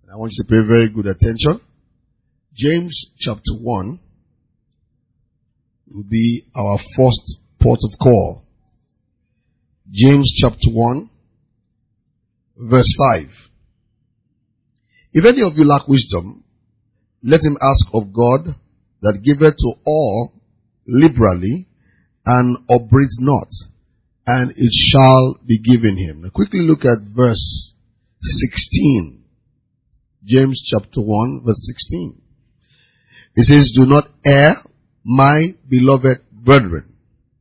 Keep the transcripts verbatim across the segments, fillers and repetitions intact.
I want you to pay very good attention. James chapter one will be our first port of call. James chapter one, verse five. If any of you lack wisdom, let him ask of God, that giveth to all liberally, and upbraids not, and it shall be given him. Now quickly look at verse sixteen. James chapter one, verse sixteen. It says, do not err, my beloved brethren.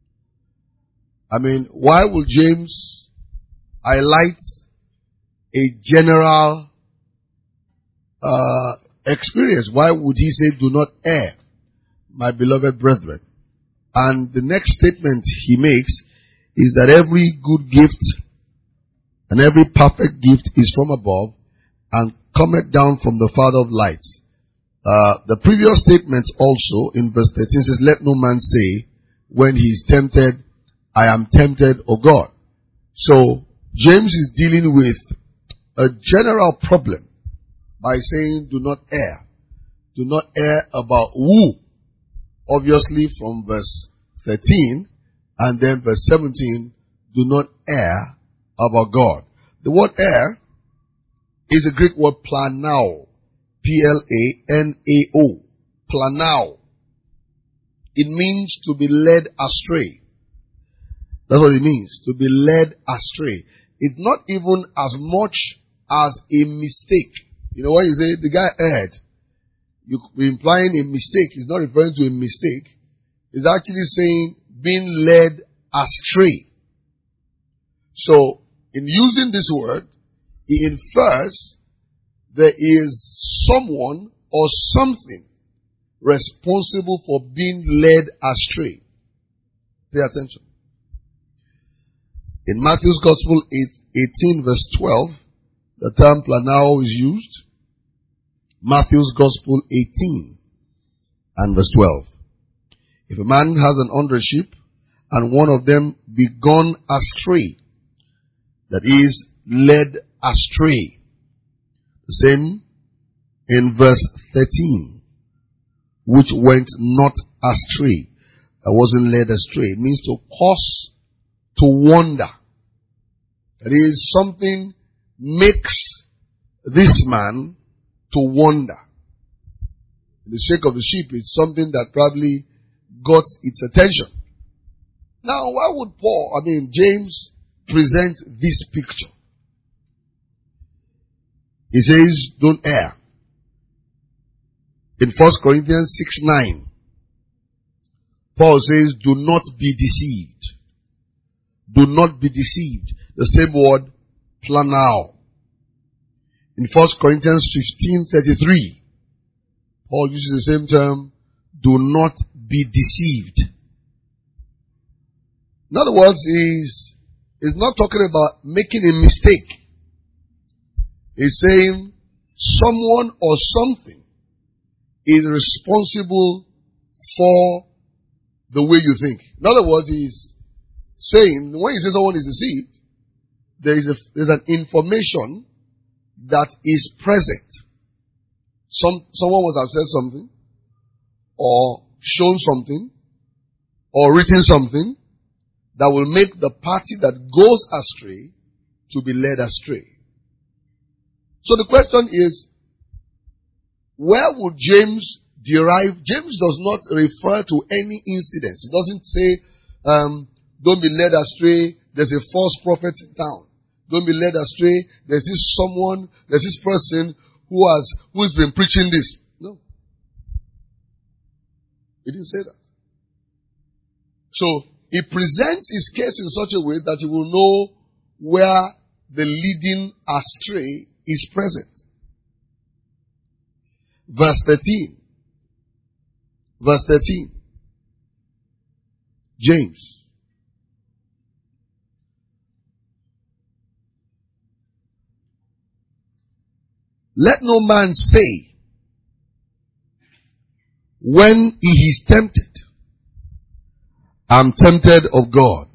I mean, why would James highlight a general uh, experience? Why would he say, do not err, my beloved brethren? And the next statement he makes is that every good gift and every perfect gift is from above and cometh down from the Father of lights. Uh, the previous statement also in verse thirteen says, let no man say when he is tempted, I am tempted of God. So James is dealing with a general problem by saying, do not err. Do not err about who. Obviously from verse thirteen and then verse seventeen, do not err about God. The word err is a Greek word planao. P L A N A O. Planao. It means to be led astray. That's what it means. To be led astray. It's not even as much as a mistake. You know what you say? The guy erred. You're implying a mistake. He's not referring to a mistake. He's actually saying being led astray. So, in using this word, he infers there is someone or something responsible for being led astray. Pay attention. In Matthew's Gospel eighteen verse twelve, the term planao is used. Matthew's Gospel eighteen and verse twelve. If a man has an under sheep, and one of them be gone astray, that is, led astray. The same in verse thirteen, which went not astray, that wasn't led astray. It means to cause to wander. That is, something makes this man to wander. In the sake of the sheep, it's something that probably got its attention. Now, why would Paul, I mean, James, present this picture? He says, don't err. In First Corinthians six nine, Paul says, do not be deceived. Do not be deceived. The same word, planao. In First Corinthians fifteen thirty-three, Paul uses the same term, do not be deceived. In other words, he's, he's not talking about making a mistake. He's saying someone or something is responsible for the way you think. In other words, he's saying, when he says someone is deceived, there is a, there's an information that is present. Some, someone must have said something, or shown something, or written something that will make the party that goes astray to be led astray. So the question is, where would James derive? James does not refer to any incidents. He doesn't say, um, don't be led astray, there's a false prophet in town. Don't be led astray, there's this someone, there's this person who has, who's been preaching this. No. He didn't say that. So, he presents his case in such a way that you will know where the leading astray is present. Verse thirteen. Verse thirteen. James. Let no man say, when he is tempted, I'm tempted of God.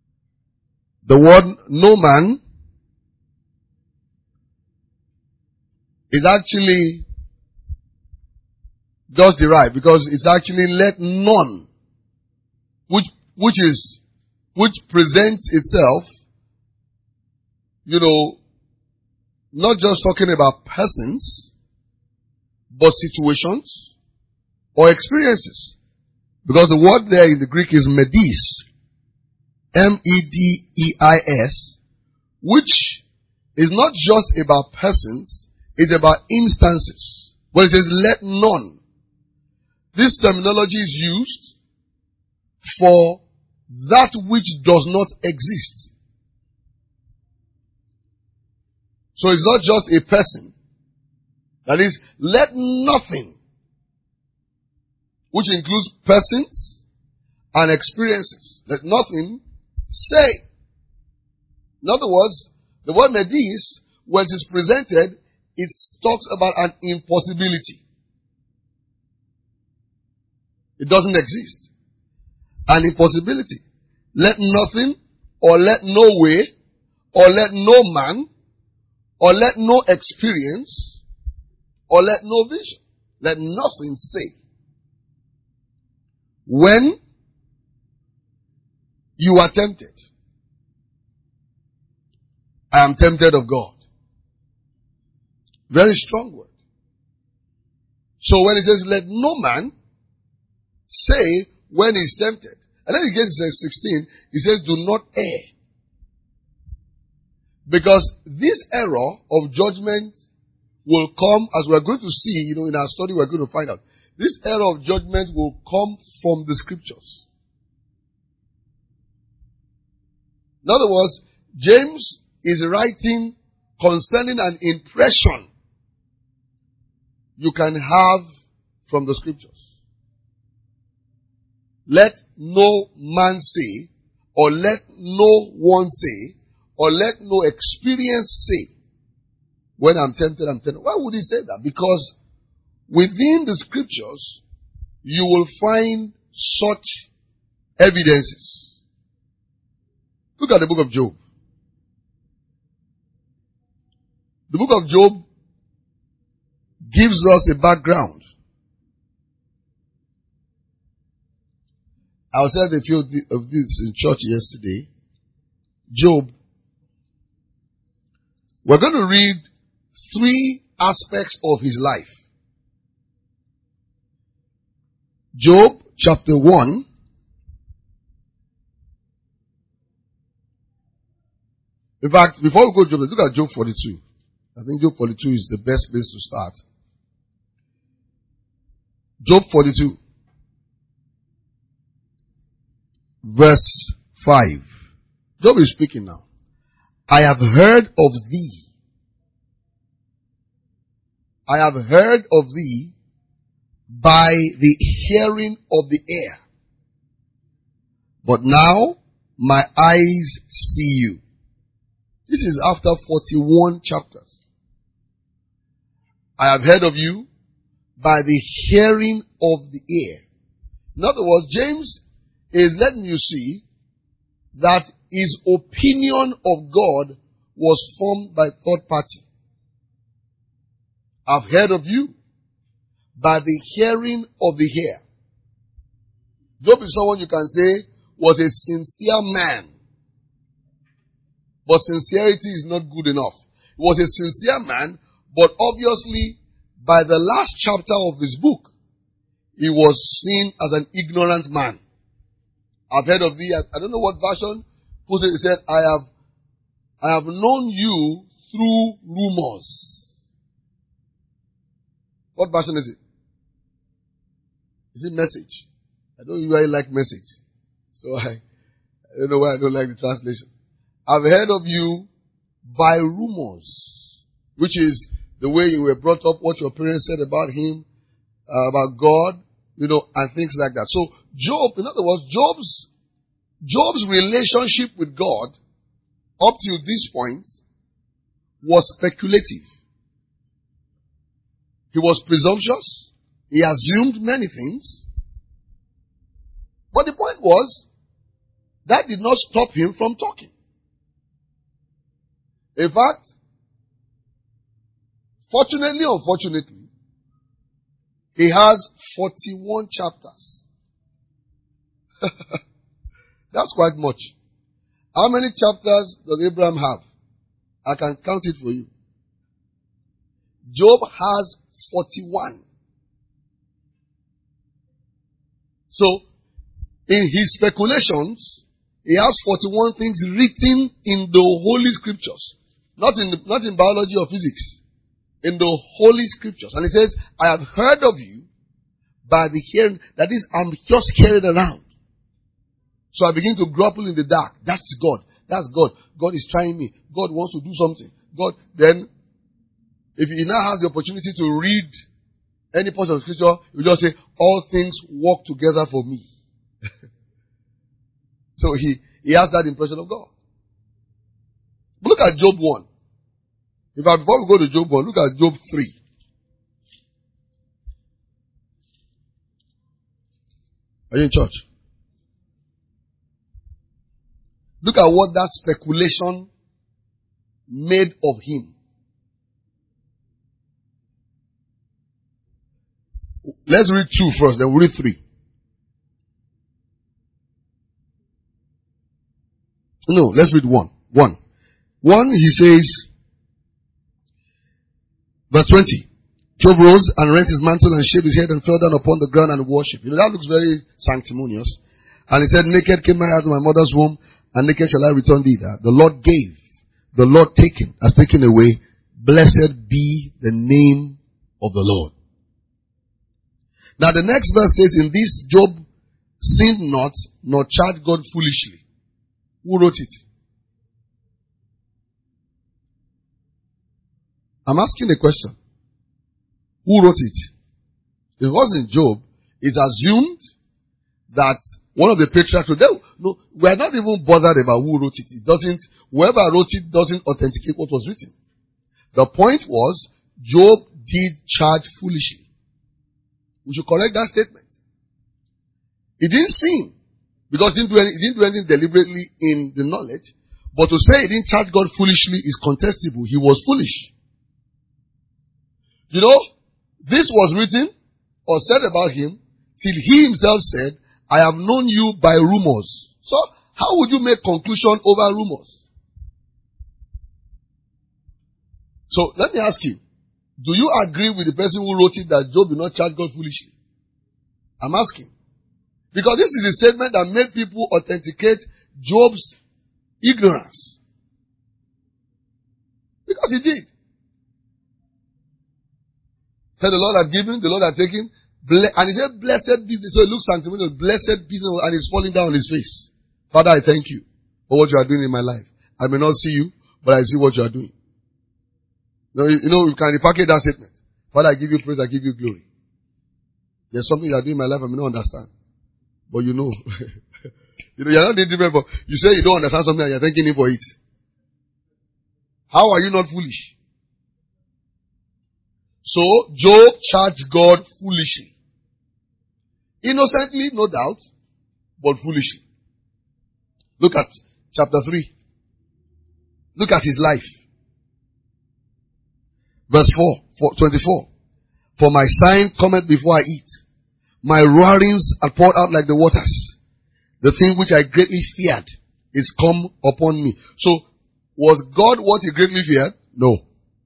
The word no man is actually just derived because it's actually let none, which which is which presents itself, you know, not just talking about persons, but situations or experiences. Because the word there in the Greek is medis, M E D E I S, which is not just about persons, it's about instances. When it says let none, this terminology is used for that which does not exist. So it's not just a person. That is, let nothing, which includes persons and experiences, let nothing say. In other words, the word medis, when it is presented, it talks about an impossibility. It doesn't exist. An impossibility. Let nothing, or let no way, or let no man, or let no experience, or let no vision. Let nothing say. When you are tempted, I am tempted of God. Very strong word. So when it says, let no man say when he is tempted. And then he gets to sixteen, he says, do not err. Because this error of judgment will come, as we're going to see, you know, in our study we're going to find out. This error of judgment will come from the scriptures. In other words, James is writing concerning an impression you can have from the scriptures. Let no man say, or let no one say, or let no experience say, when I'm tempted, I'm tempted. Why would he say that? Because within the scriptures, you will find such evidences. Look at the book of Job. The book of Job gives us a background. I was saying a few of this in church yesterday. Job. We're going to read three aspects of his life. Job chapter one. In fact, before we go to Job, look at Job forty-two. I think Job forty-two is the best place to start. Job forty-two. Verse five. Job is speaking now. I have heard of thee. I have heard of thee by the hearing of the ear. But now my eyes see you. This is after forty-one chapters. I have heard of you by the hearing of the ear. In other words, James is letting you see that his opinion of God was formed by third party. I've heard of you by the hearing of the ear. Job is someone you can say was a sincere man. But sincerity is not good enough. He was a sincere man, but obviously by the last chapter of his book, he was seen as an ignorant man. I've heard of thee. I don't know what version. Who said, he said, I have, I have known you through rumors. What version is it? Is it Message? I don't usually like Message. So I, I don't know why I don't like the translation. I've heard of you by rumors, which is the way you were brought up, what your parents said about him, uh, about God, you know, and things like that. So Job, in other words, Job's, Job's relationship with God up to this point was speculative. He was presumptuous. He assumed many things. But the point was, that did not stop him from talking. In fact, Fortunately, unfortunately, he has forty-one chapters. That's quite much. How many chapters does Abraham have? I can count it for you. Job has forty-one. So, in his speculations, he has forty-one things written in the Holy Scriptures. Not in, not in biology or physics. In the Holy Scriptures. And he says, I have heard of you by the hearing. That is, I'm just hearing around. So I begin to grapple in the dark. That's God. That's God. God is trying me. God wants to do something. God, then, if he now has the opportunity to read any portion of Scripture, he will just say, all things work together for me. So he, he has that impression of God. But look at Job one. In fact, before we go to Job one, look at Job three. Are you in church? Look at what that speculation made of him. Let's read two first, then we'll read three. No, let's read one. One. One, he says, verse twenty. Job rose and rent his mantle and shaved his head and fell down upon the ground and worshipped. You know, that looks very sanctimonious. And he said, naked came I out of my mother's womb, and naked shall I return thither. The Lord gave, the Lord taken, has taken away. Blessed be the name of the Lord. Now the next verse says, in this Job sinned not, nor charged God foolishly. Who wrote it? I'm asking a question. Who wrote it? It wasn't Job. It's assumed that one of the patriarchs wrote. No, we're not even bothered about who wrote it. It doesn't, whoever wrote it doesn't authenticate what was written. The point was, Job did charge foolishly. We should correct that statement. He didn't sin, because he didn't do, any, he didn't do anything deliberately in the knowledge. But to say he didn't charge God foolishly is contestable. He was foolish. You know, this was written or said about him till he himself said, I have known you by rumors. So, how would you make conclusion over rumors? So, let me ask you, do you agree with the person who wrote it that Job did not charge God foolishly? I'm asking. Because this is a statement that made people authenticate Job's ignorance. Because he did. Said the Lord had given, the Lord had taken. And he said, blessed be the, so it looks sanctimonious, blessed be the, and he's falling down on his face. Father, I thank you for what you are doing in my life. I may not see you, but I see what you are doing. You know, you, you know, you can repackage that statement. Father, I give you praise, I give you glory. There's something you are doing in my life I may not understand. But you know. You know, you're not different, but you say you don't understand something and you're thanking him for it. How are you not foolish? So, Job charged God foolishly. Innocently, no doubt, but foolishly. Look at chapter three. Look at his life. Verse four, twenty-four. For my sign cometh before I eat. My roarings are poured out like the waters. The thing which I greatly feared is come upon me. So, was God what he greatly feared? No.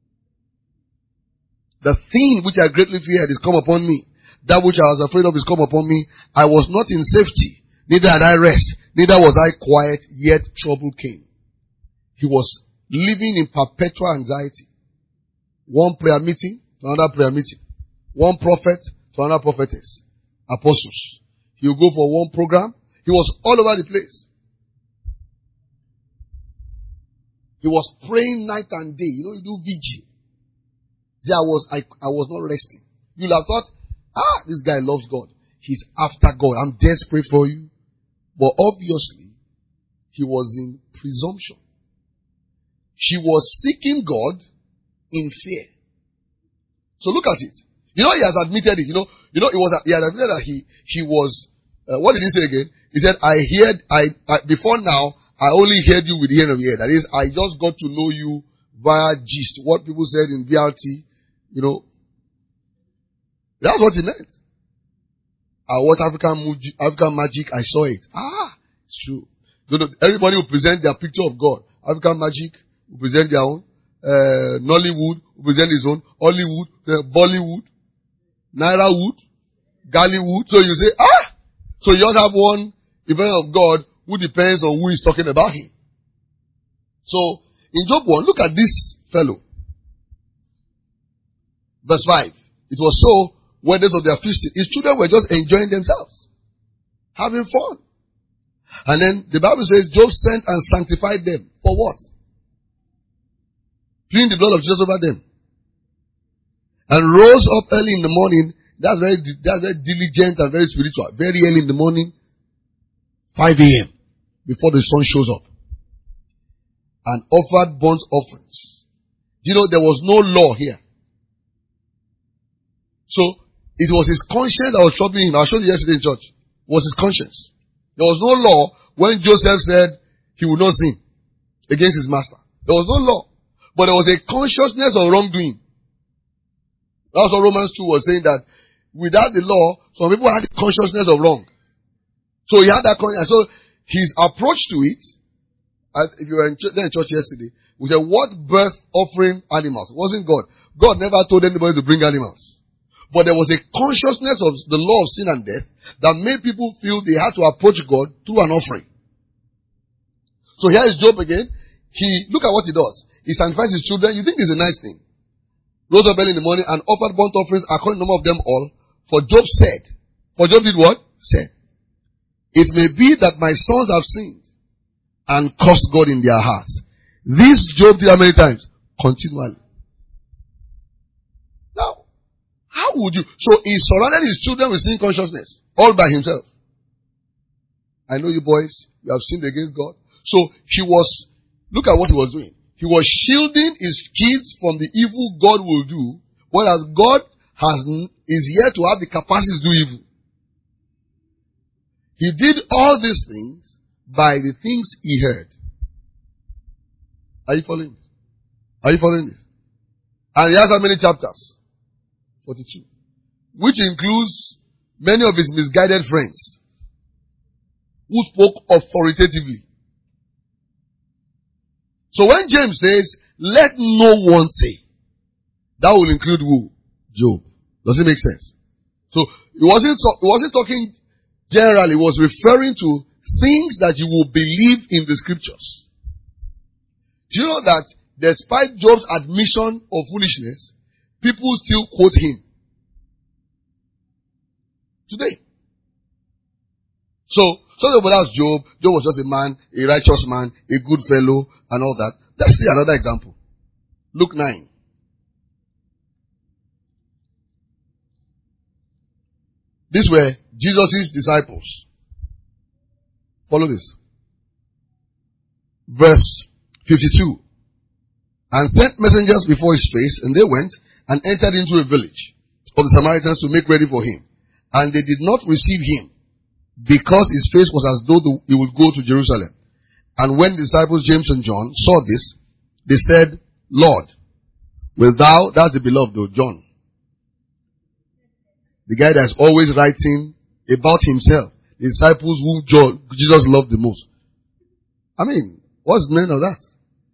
The thing which I greatly feared is come upon me. That which I was afraid of is come upon me. I was not in safety, neither had I rest, neither was I quiet, yet trouble came. He was living in perpetual anxiety. One prayer meeting to another prayer meeting. One prophet to another prophetess. Apostles. He would go for one program. He was all over the place. He was praying night and day. You know, you do vigil. There I was, I, I was not resting. You'll have thought, ah, this guy loves God. He's after God. I'm desperate for you. But obviously, he was in presumption. She was seeking God in fear. So look at it. You know, he has admitted it. You know, you know, it was, he has admitted that he, he was, uh, what did he say again? He said, I heard, I, I, before now, I only heard you with the hearing of the ear. That is, I just got to know you via gist. What people said in B R T, You know, that's what he meant. I watched African, Muji, African Magic. I saw it. Ah, it's true. You know, everybody will present their picture of God. African Magic will present their own. Uh, Nollywood will present his own. Hollywood, uh, Bollywood, Nairawood, Gallywood. So you say, ah! So you just have one event of God who depends on who is talking about him. So, in Job one, look at this fellow. Verse five. It was so when days of their feasting, his children were just enjoying themselves, having fun. And then the Bible says Job sent and sanctified them. For what? Pleading the blood of Jesus over them. And rose up early in the morning. That's very, that's very diligent and very spiritual. Very early in the morning. five a.m. before the sun shows up. And offered burnt offerings. You know, there was no law here. So, it was his conscience that was troubling him. I showed you yesterday in church. It was his conscience. There was no law when Joseph said he would not sin against his master. There was no law. But there was a consciousness of wrongdoing. That's what Romans two was saying, that without the law, some people had the consciousness of wrong. So he had that consciousness. So his approach to it, if you were in church, in church yesterday, we said, what birth offering animals? It wasn't God. God never told anybody to bring animals. But there was a consciousness of the law of sin and death that made people feel they had to approach God through an offering. So here is Job again. He, look at what he does. He sanctifies his children. You think it's a nice thing. Rose up early in the morning and offered burnt offerings according to the number of them all. For Job said, for Job did what? Said, it may be that my sons have sinned and cursed God in their hearts. This Job did how many times? Continually. Now, how would you? So he surrounded his children with sin consciousness. All by himself. I know you boys, you have sinned against God. So he was, look at what he was doing. He was shielding his kids from the evil God will do, whereas God has, is here to have the capacity to do evil. He did all these things by the things he heard. Are you following? Are you following this? And he has how many chapters? forty-two. Which includes many of his misguided friends who spoke authoritatively. So when James says, let no one say, that will include who? Job. Does it make sense? So it wasn't, it wasn't talking generally, it was referring to things that you will believe in the scriptures. Do you know that despite Job's admission of foolishness, people still quote him today? So, so about that's Job. Job was just a man, a righteous man, a good fellow, and all that. Let's see another example. Luke nine. These were Jesus' disciples. Follow this. Verse fifty-two. And sent messengers before his face, and they went and entered into a village of the Samaritans to make ready for him. And they did not receive him, because his face was as though the, he would go to Jerusalem. And when the disciples James and John saw this, they said, Lord, wilt thou, that's the beloved though, John. The guy that's always writing about himself. The disciples whom John, Jesus loved the most. I mean, what's the meaning of that?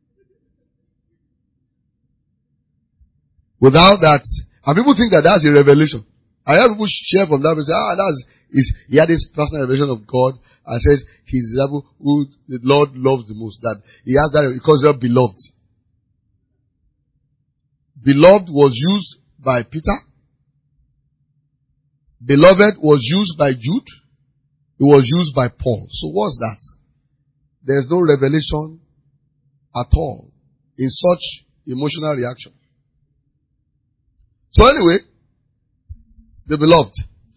Without that, and people think that that's a revelation. I heard people share from that and say, ah, that's, is, he had this personal revelation of God and says he's the disciple who the Lord loves the most. That he has that, he calls him beloved. Beloved was used by Peter. Beloved was used by Jude. It was used by Paul. So what's that? There's no revelation at all in such emotional reaction. So anyway, the beloved,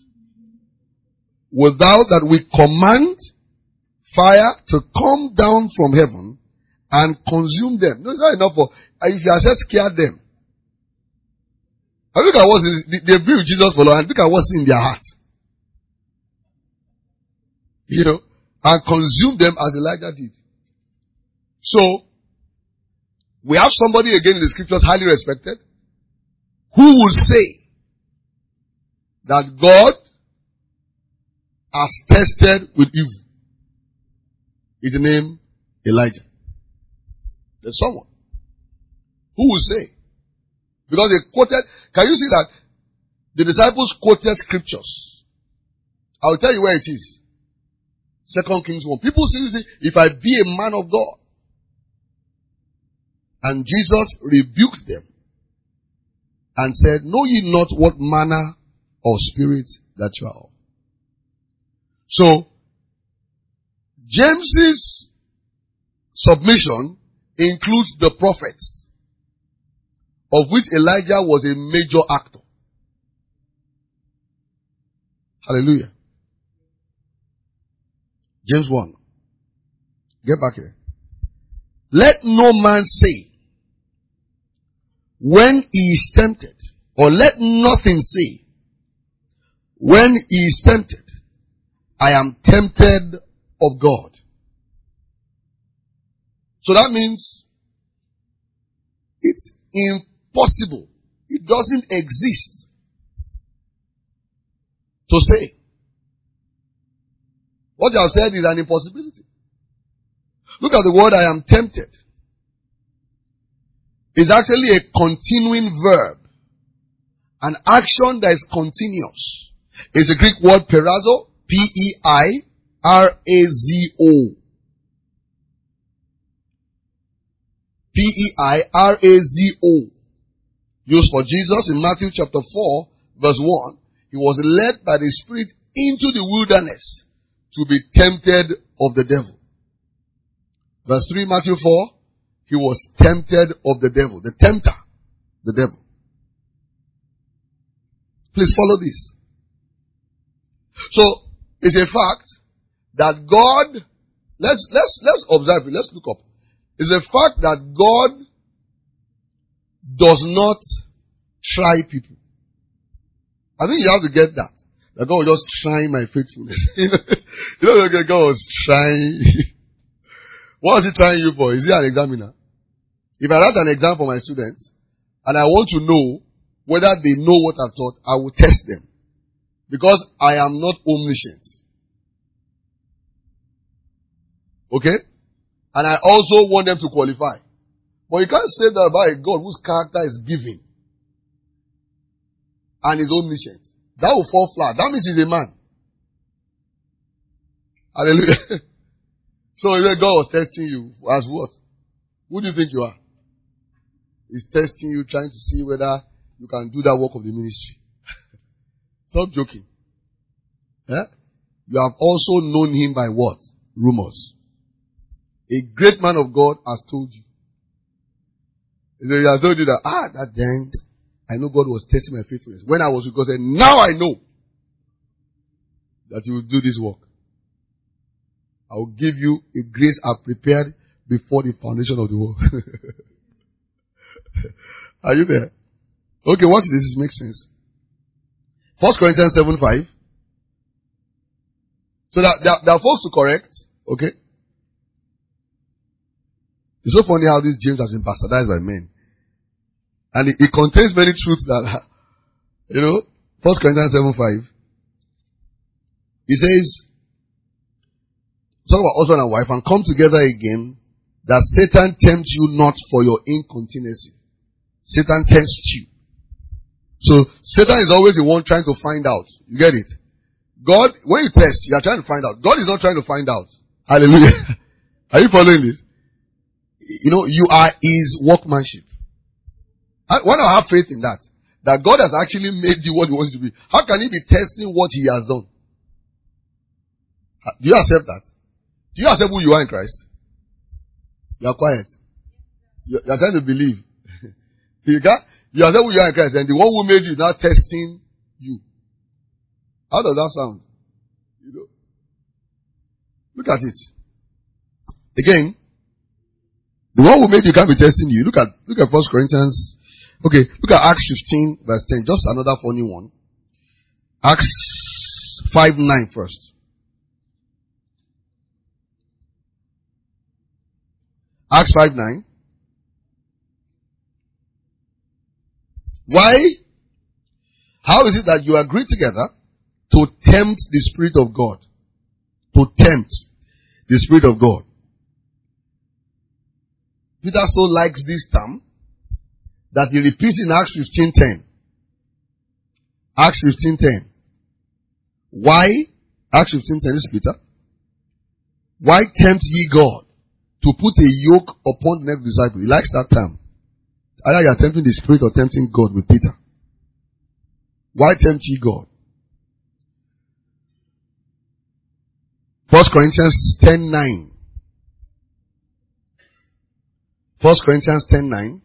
without that we command fire to come down from heaven and consume them. No, it's not enough for, if you are just scared them. And look at what is, they be with Jesus for long, and look at what's in their heart. You know, and consume them as Elijah did. So, we have somebody again in the scriptures highly respected, who will say that God has tested with evil is the name Elijah. There's someone who will say, because they quoted, can you see that the disciples quoted scriptures? I'll tell you where it is. Second Kings one. People still say, if I be a man of God. And Jesus rebuked them and said, know ye not what manner of spirit that you are of? So, James's submission includes the prophets, of which Elijah was a major actor. Hallelujah. James one. Get back here. Let no man say, when he is tempted, or let nothing say, when he is tempted, I am tempted of God. So that means it's impossible. It doesn't exist to say. What you have said is an impossibility. Look at the word I am tempted. It's actually a continuing verb. An action that is continuous. It's a Greek word perazo. P E I R A Z O. P E I R A Z O. Used for Jesus in Matthew chapter four, verse one. He was led by the Spirit into the wilderness to be tempted of the devil. Verse three, Matthew four. He was tempted of the devil. The tempter. The devil. Please follow this. So, it's a fact that God, let's, let's, let's observe it. Let's look up. It's a fact that God does not try people. I think you have to get that. That God was just trying my faithfulness. you know, you know God was trying. What was he trying you for? Is he an examiner? If I write an exam for my students, and I want to know whether they know what I've taught, I will test them. Because I am not omniscient. Okay? And I also want them to qualify. But you can't say that about a God whose character is giving. And is omniscient. That will fall flat. That means he's a man. Hallelujah. So God was testing you as what? Who do you think you are? He's testing you, trying to see whether you can do that work of the ministry. Stop joking. Yeah? You have also known him by what? Rumors. A great man of God has told you. He has told you that, ah, that then, I know God was testing my faithfulness. When I was with God, I said, now I know that he will do this work. I will give you a grace I've prepared before the foundation of the world. Are you there? Okay, watch this. This makes sense. First Corinthians seven five. So that there, there are folks to correct. Okay. It's so funny how this James has been bastardized by men. And it, it contains many truths that, you know, First Corinthians seven five. He says, talk about husband and wife, and come together again, that Satan tempts you not for your incontinency. Satan tempts you. So, Satan is always the one trying to find out. You get it? God, when you test, you are trying to find out. God is not trying to find out. Hallelujah. Are you following this? You know, you are his workmanship. Why not have faith in that? That God has actually made you what he wants you to be. How can he be testing what he has done? Do you accept that? Do you accept who you are in Christ? You are quiet. You are trying to believe. You can't, you accept who you are in Christ, and the one who made you now testing you. How does that sound? You know. Look at it. Again, the one who made you can't be testing you. Look at look at First Corinthians. Okay, look at Acts fifteen verse ten. Just another funny one. Acts five nine first. Acts five nine. Why How is it that you agree together to tempt the Spirit of God? To tempt the Spirit of God. Peter so likes this term that he repeats in Acts fifteen ten. Acts fifteen ten. Why? Acts fifteen ten, this is Peter. Why tempt ye God to put a yoke upon the neck of the disciple? He likes that term. Either you are tempting the Spirit or tempting God with Peter. Why tempt ye God? First Corinthians ten nine. First Corinthians ten nine.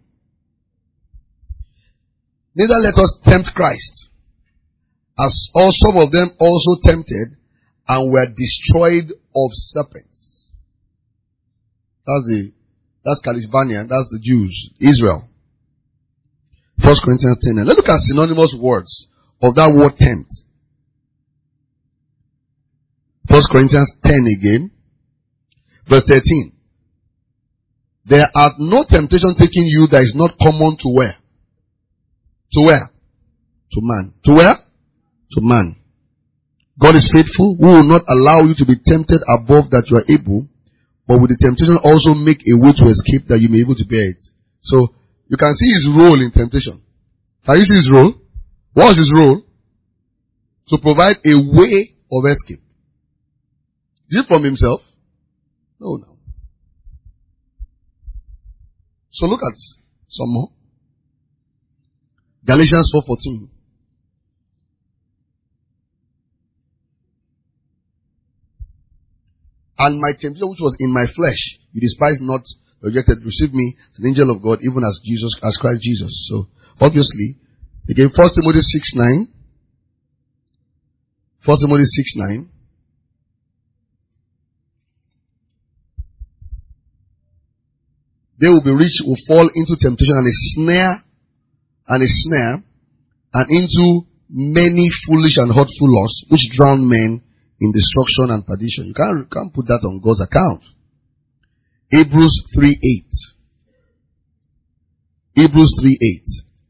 Neither let us tempt Christ, as all some of them also tempted and were destroyed of serpents. That's the that's Calishbania, that's the Jews, Israel. First Corinthians ten nine. Let's look at synonymous words of that word tempt. First Corinthians ten again. Verse thirteen. There hath no temptation taking you that is not common to where? To where? To man. To where? To man. God is faithful, who will not allow you to be tempted above that you are able, but with the temptation also make a way to escape that you may be able to bear it. So, you can see his role in temptation. Can you see his role? What was his role? To provide a way of escape. Is it from himself? No, no. So look at some more. Galatians four fourteen. And my temptation which was in my flesh, you despise not, rejected, received me as an angel of God, even as Jesus, as Christ Jesus. So, obviously, again, First Timothy six nine. First Timothy six nine. They will be rich, will fall into temptation and a snare, and a snare, and into many foolish and hurtful lusts, which drown men in destruction and perdition. You can't, you can't put that on God's account. Hebrews three eight. Hebrews three eight.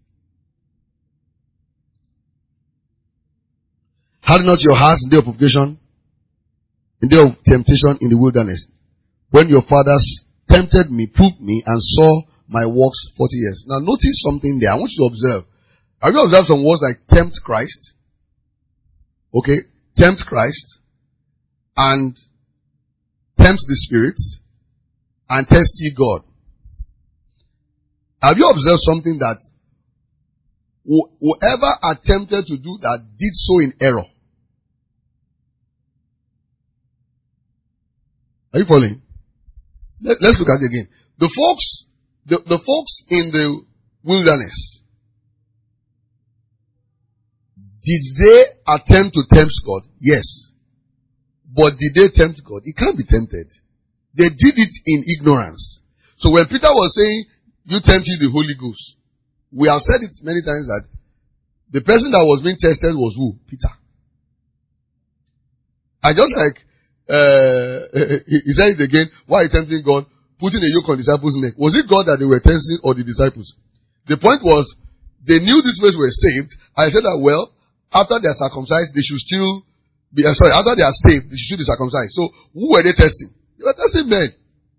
Harden not your hearts in the day of provocation, in the day of temptation in the wilderness, when your fathers tempted me, proved me, and saw my works forty years. Now notice something there. I want you to observe. Have you observed some words like tempt Christ? Okay. Tempt Christ. And tempt the Spirit. And test ye God. Have you observed something that wh- whoever attempted to do that did so in error? Are you following? Let, let's look at it again. The folks, the, the folks in the wilderness, did they attempt to tempt God? Yes. But did they tempt God? It can't be tempted. They did it in ignorance. So when Peter was saying, you tempted the Holy Ghost, we have said it many times that the person that was being tested was who? Peter. And just like uh, he, he said it again, why are you tempting God? Putting a yoke on the disciples' neck. Was it God that they were testing or the disciples? The point was, they knew these guys were saved. I said that, well, after they are circumcised, they should still be, uh, sorry, after they are saved, they should still be circumcised. So, who were they testing? They were testing men.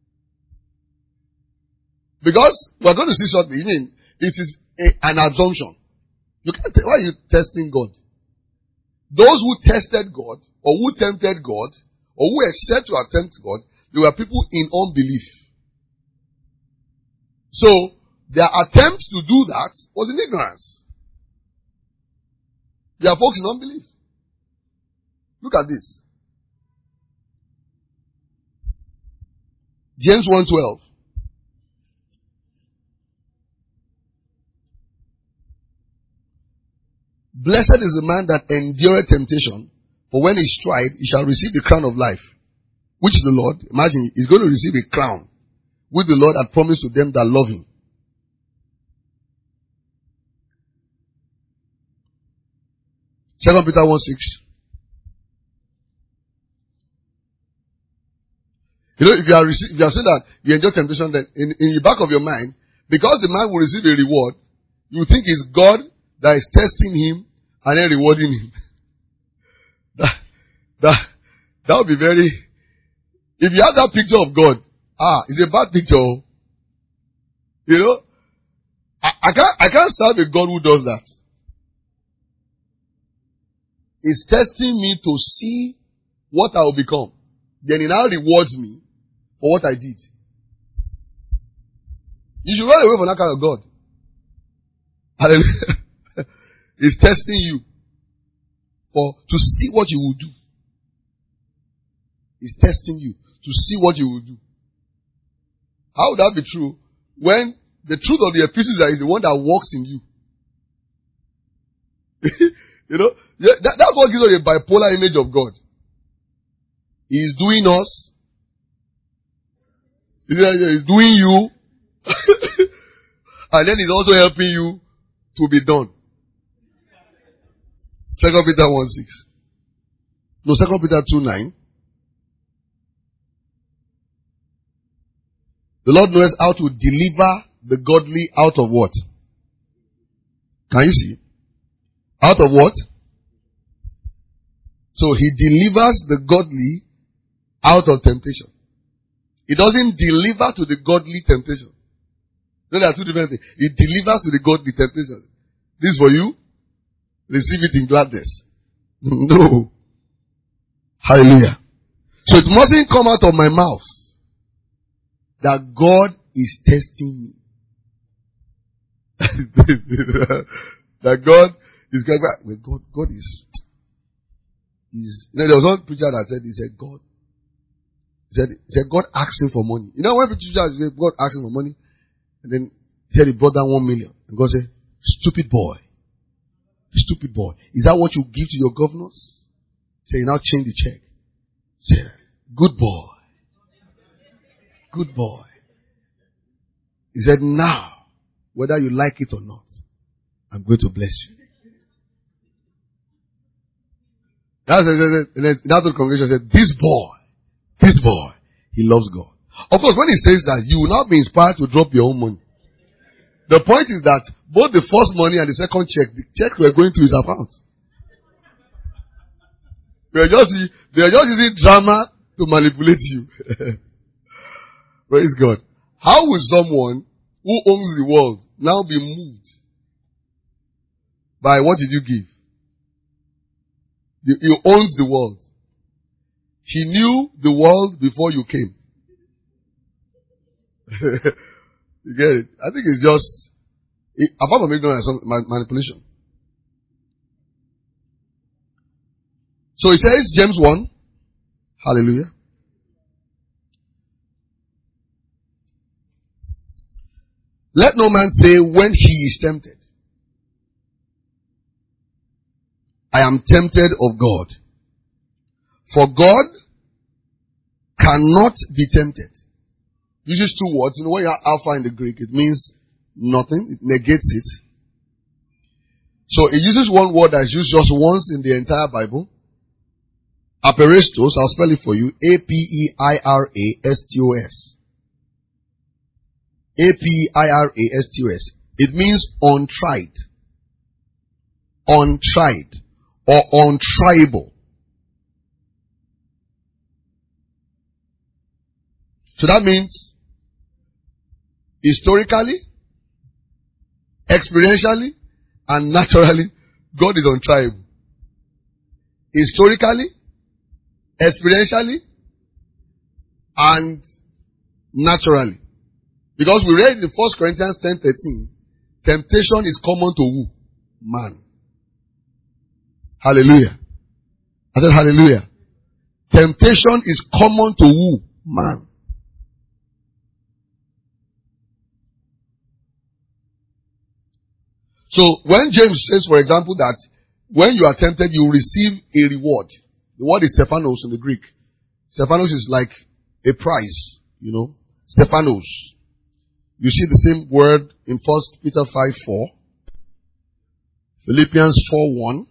Because, we're going to see shortly, I mean, it is a, an assumption. You can't, why are you testing God? Those who tested God, or who tempted God, or who were said to attempt God, they were people in unbelief. So, their attempt to do that was in ignorance. They are folks in unbelief. Look at this. James one twelve. Blessed is the man that endureth temptation, for when he is tried, he shall receive the crown of life, which the Lord, imagine, is going to receive a crown, which the Lord had promised to them that love him. Second Peter one six. You know, if you are rece- if you are saying that you enjoy temptation, then in, in the back of your mind, because the man will receive a reward, you think it's God that is testing him and then rewarding him. That, that, that would be very, if you have that picture of God, ah, it's a bad picture. You know, I, I can't, I can't serve a God who does that. He's testing me to see what I will become. Then he now rewards me for what I did. You should run away from that kind of God. Hallelujah. He's testing you for to see what you will do. He's testing you to see what you will do. How would that be true when the truth of the epistles is the one that works in you? You know, yeah, that, that's what gives us a bipolar image of God. He is doing us. He's doing you. And then he's also helping you to be done. Second Peter one six. No, Second Peter two nine. The Lord knows how to deliver the godly out of what? Can you see? Out of what? So he delivers the godly out of temptation. He doesn't deliver to the godly temptation. No, there are two different things. He delivers to the godly temptation. This is for you. Receive it in gladness. No. Hallelujah. So it mustn't come out of my mouth that God is testing me. That God is going back. Well, God, God is, is, you know, there was one preacher that said, he said, God, he said, he said, God asked him for money. You know, when preachers say, God asked him for money, and then he said he brought down one million. And God said, stupid boy. Stupid boy. Is that what you give to your governors? Say, so you now change the check. Say, good boy. Good boy. He said, now, whether you like it or not, I'm going to bless you. That's, that's what the congregation said. This boy, this boy, he loves God. Of course, when he says that, you will not be inspired to drop your own money. The point is that both the first money and the second check, the check were going to his account. They are just, they are just using drama to manipulate you. Praise God. How will someone who owns the world now be moved by what did you give? He owns the world. He knew the world before you came. You get it? I think it's just, it, apart from ignorance, some manipulation. So it says, James one, hallelujah. Let no man say when he is tempted, I am tempted of God. For God cannot be tempted. Uses two words. You know, when you have alpha in the Greek, it means nothing. It negates it. So it uses one word that is used just once in the entire Bible. Aperestos. I'll spell it for you. A P E I R A S T O S. A P E I R A S T O S. It means untried. Untried. Or untriable. So that means historically, experientially, and naturally, God is untriable. Historically, experientially, and naturally. Because we read in First Corinthians ten thirteen, temptation is common to who? Man. Hallelujah. I said hallelujah. Temptation is common to who? Man. So when James says, for example, that when you are tempted, you receive a reward. The word is Stephanos in the Greek. Stephanos is like a prize, you know. Stephanos. You see the same word in First Peter five four. Philippians four one.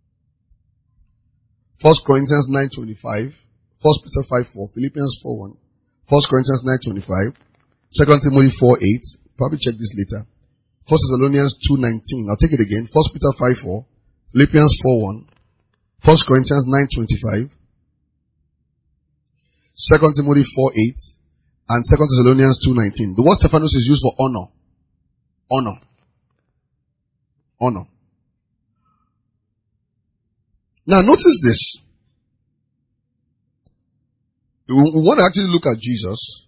First Corinthians nine twenty-five. First Peter five four. Philippians four one. First Corinthians nine twenty-five. Second Timothy four eight. Probably check this later. First Thessalonians two nineteen. I'll take it again. First Peter five four. Philippians four one. First Corinthians nine twenty-five. Second Timothy four eight. And Second Thessalonians two nineteen. The word Stephanos is used for honor. Honor. Honor. Now notice this. We want to actually look at Jesus.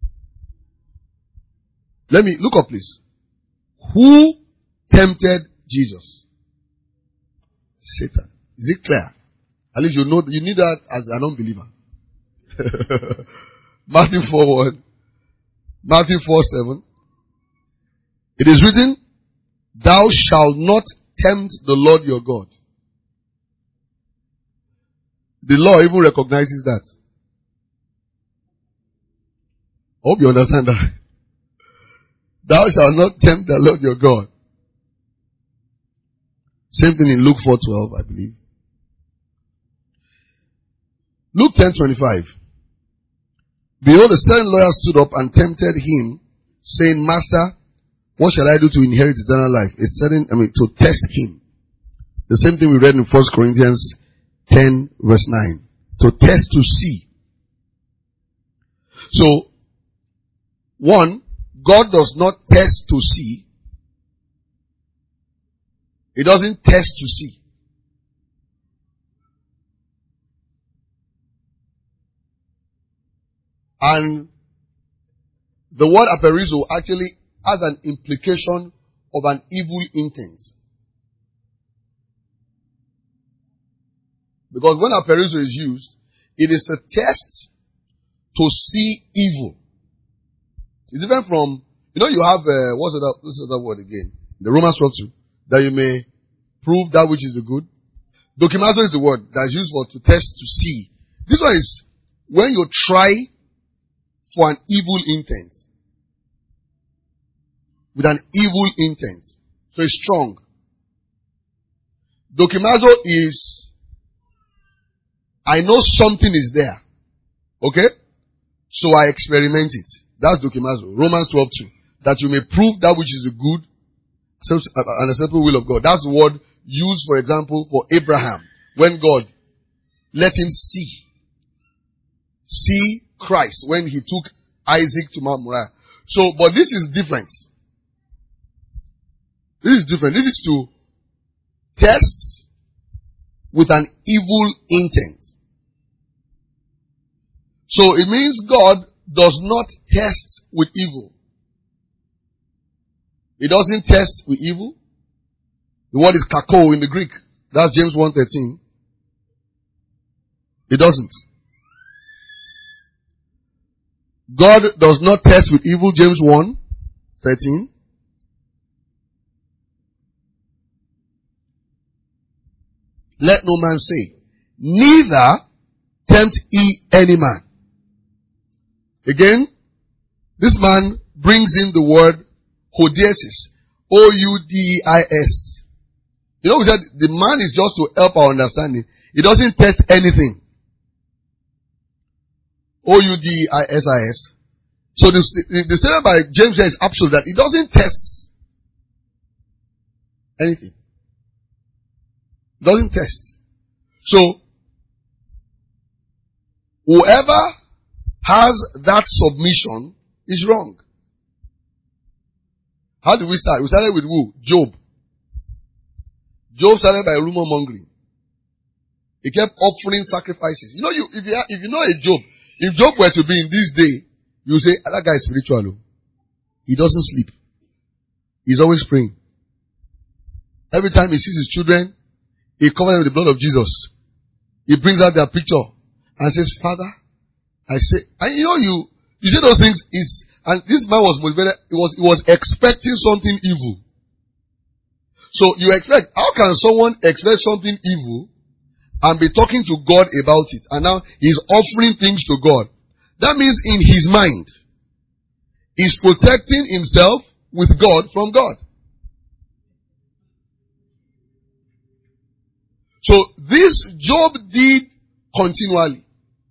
Let me, look up please. Who tempted Jesus? Satan. Is it clear? At least you know, you need that as an unbeliever. Matthew four one. Matthew four seven. It is written, thou shalt not tempt the Lord your God. The law even recognizes that. Hope you understand that. Thou shalt not tempt the Lord your God. Same thing in Luke four twelve, I believe. Luke ten twenty-five. Behold, a certain lawyer stood up and tempted him, saying, Master, what shall I do to inherit eternal life? A certain, I mean, to test him. The same thing we read in First Corinthians ten verse nine. To test to see. So, one, God does not test to see. He doesn't test to see. And the word aperizo actually has an implication of an evil intent. Because when aperizo is used, it is a test to see evil. It's different from, you know, you have, uh, what's that, what's that word again? The Romans twelve two. That you may prove that which is the good. Dokimazo is the word that's used for to test to see. This one is when you try for an evil intent. With an evil intent. So it's strong. Dokimazo is, I know something is there. Okay? So I experiment it. That's dokimazo. Romans twelve two. That you may prove that which is the good and acceptable will of God. That's the word used, for example, for Abraham. When God let him see. See Christ when he took Isaac to Mount Moriah. So, but this is different. This is different. This is to test with an evil intent. So it means God does not test with evil. He doesn't test with evil. The word is kako in the Greek. That's James one thirteen. It doesn't. God does not test with evil, James one thirteen. Let no man say, neither tempt ye any man. Again, this man brings in the word Hodiasis. O U D E I S. You know, we said the man is just to help our understanding. He doesn't test anything. O U D E I S I S. So the, the statement by James is absolute that he doesn't test anything. He doesn't test. So, whoever has that submission is wrong. How did we start? We started with who? Job. Job started by rumor mongering. He kept offering sacrifices. You know, you if you if you know a Job, if Job were to be in this day, you say, that guy is spiritual. He doesn't sleep. He's always praying. Every time he sees his children, he covers them with the blood of Jesus. He brings out their picture and says, Father, I say, and you know, you you say those things is. And this man was motivated, he was, he was expecting something evil. So you expect, how can someone expect something evil and be talking to God about it? And now he's offering things to God. That means in his mind, he's protecting himself with God from God. So this Job did continually.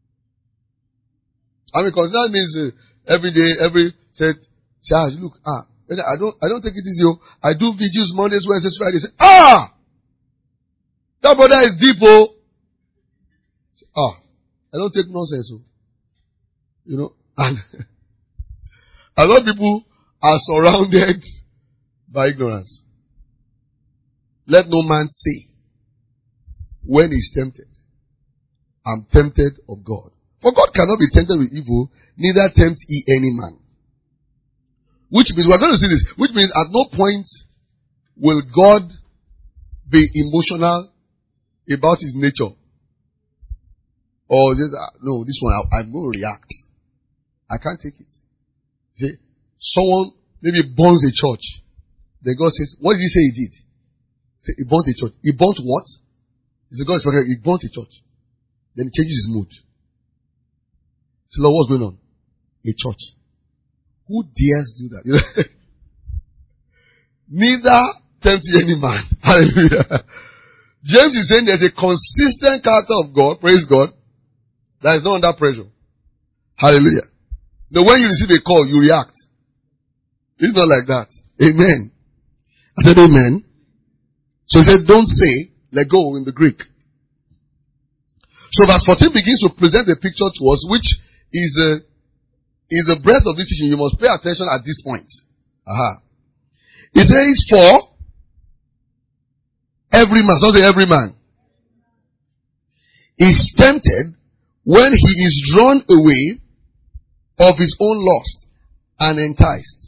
I mean, because that means uh, every day, every said, Charles, look, ah, I don't, I don't take it easy. I do vigils Mondays, Wednesdays, Fridays. Ah! that brother is deep, oh. Ah, I don't take nonsense, oh. You know, and a lot of people are surrounded by ignorance. Let no man say, when he is tempted, I'm tempted of God. For God cannot be tempted with evil, neither tempt he any man. Which means, we're going to see this, which means at no point will God be emotional about his nature. Or just, uh, no, this one, I, I'm going to react. I can't take it. See, someone maybe burns a church. Then God says, what did he say he did? Say, he burnt a church. He burnt what? He said, God is he burnt a church. Then he changes his mood. So, Lord, what's going on? A church. Who dares do that? You know? Neither tempt any man. Hallelujah. James is saying there's a consistent character of God, praise God, that is not under pressure. Hallelujah. Now when you receive a call, you react. It's not like that. Amen. I said amen. So he said, don't say, let go in the Greek. So verse fourteen begins to present a picture to us, which is a, is the breadth of this teaching. You must pay attention at this point. Aha. It says, for every man, so say every man, is tempted when he is drawn away of his own lust and enticed.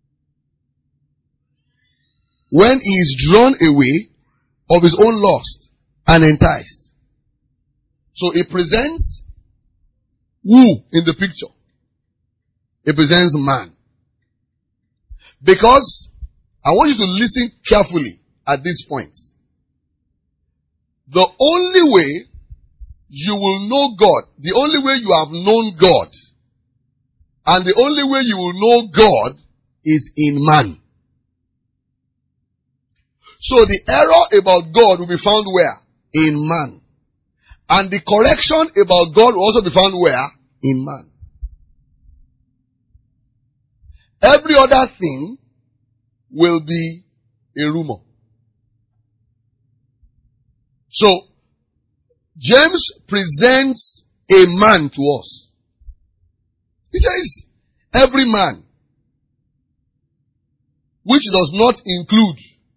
When he is drawn away of his own lust and enticed. So it presents who in the picture? It presents man. Because I want you to listen carefully at this point. The only way you will know God, the only way you have known God, and the only way you will know God is in man. So the error about God will be found where? In man. And the correction about God will also be found where? In man. Every other thing will be a rumor. So, James presents a man to us. He says, every man, which does not include.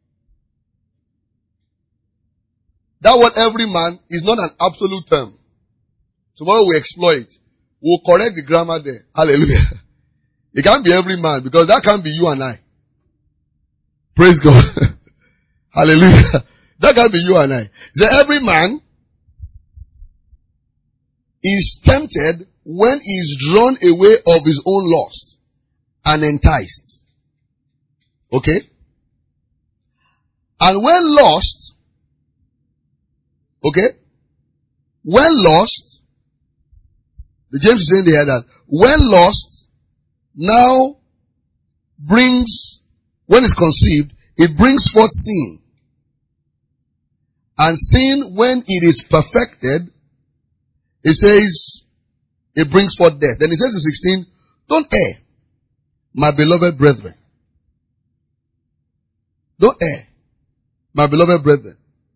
That word every man is not an absolute term. Tomorrow we explore it. We'll correct the grammar there. Hallelujah. It can't be every man because that can't be you and I. Praise God. Hallelujah. That can't be you and I. So every man is tempted when he is drawn away of his own lust and enticed. Okay? And when lust, okay? When lust, the James is saying there that when lust now brings, when it's conceived, it brings forth sin. And sin, when it is perfected, it says, it brings forth death. Then it says in sixteen, don't err, my beloved brethren. Don't err, my beloved brethren.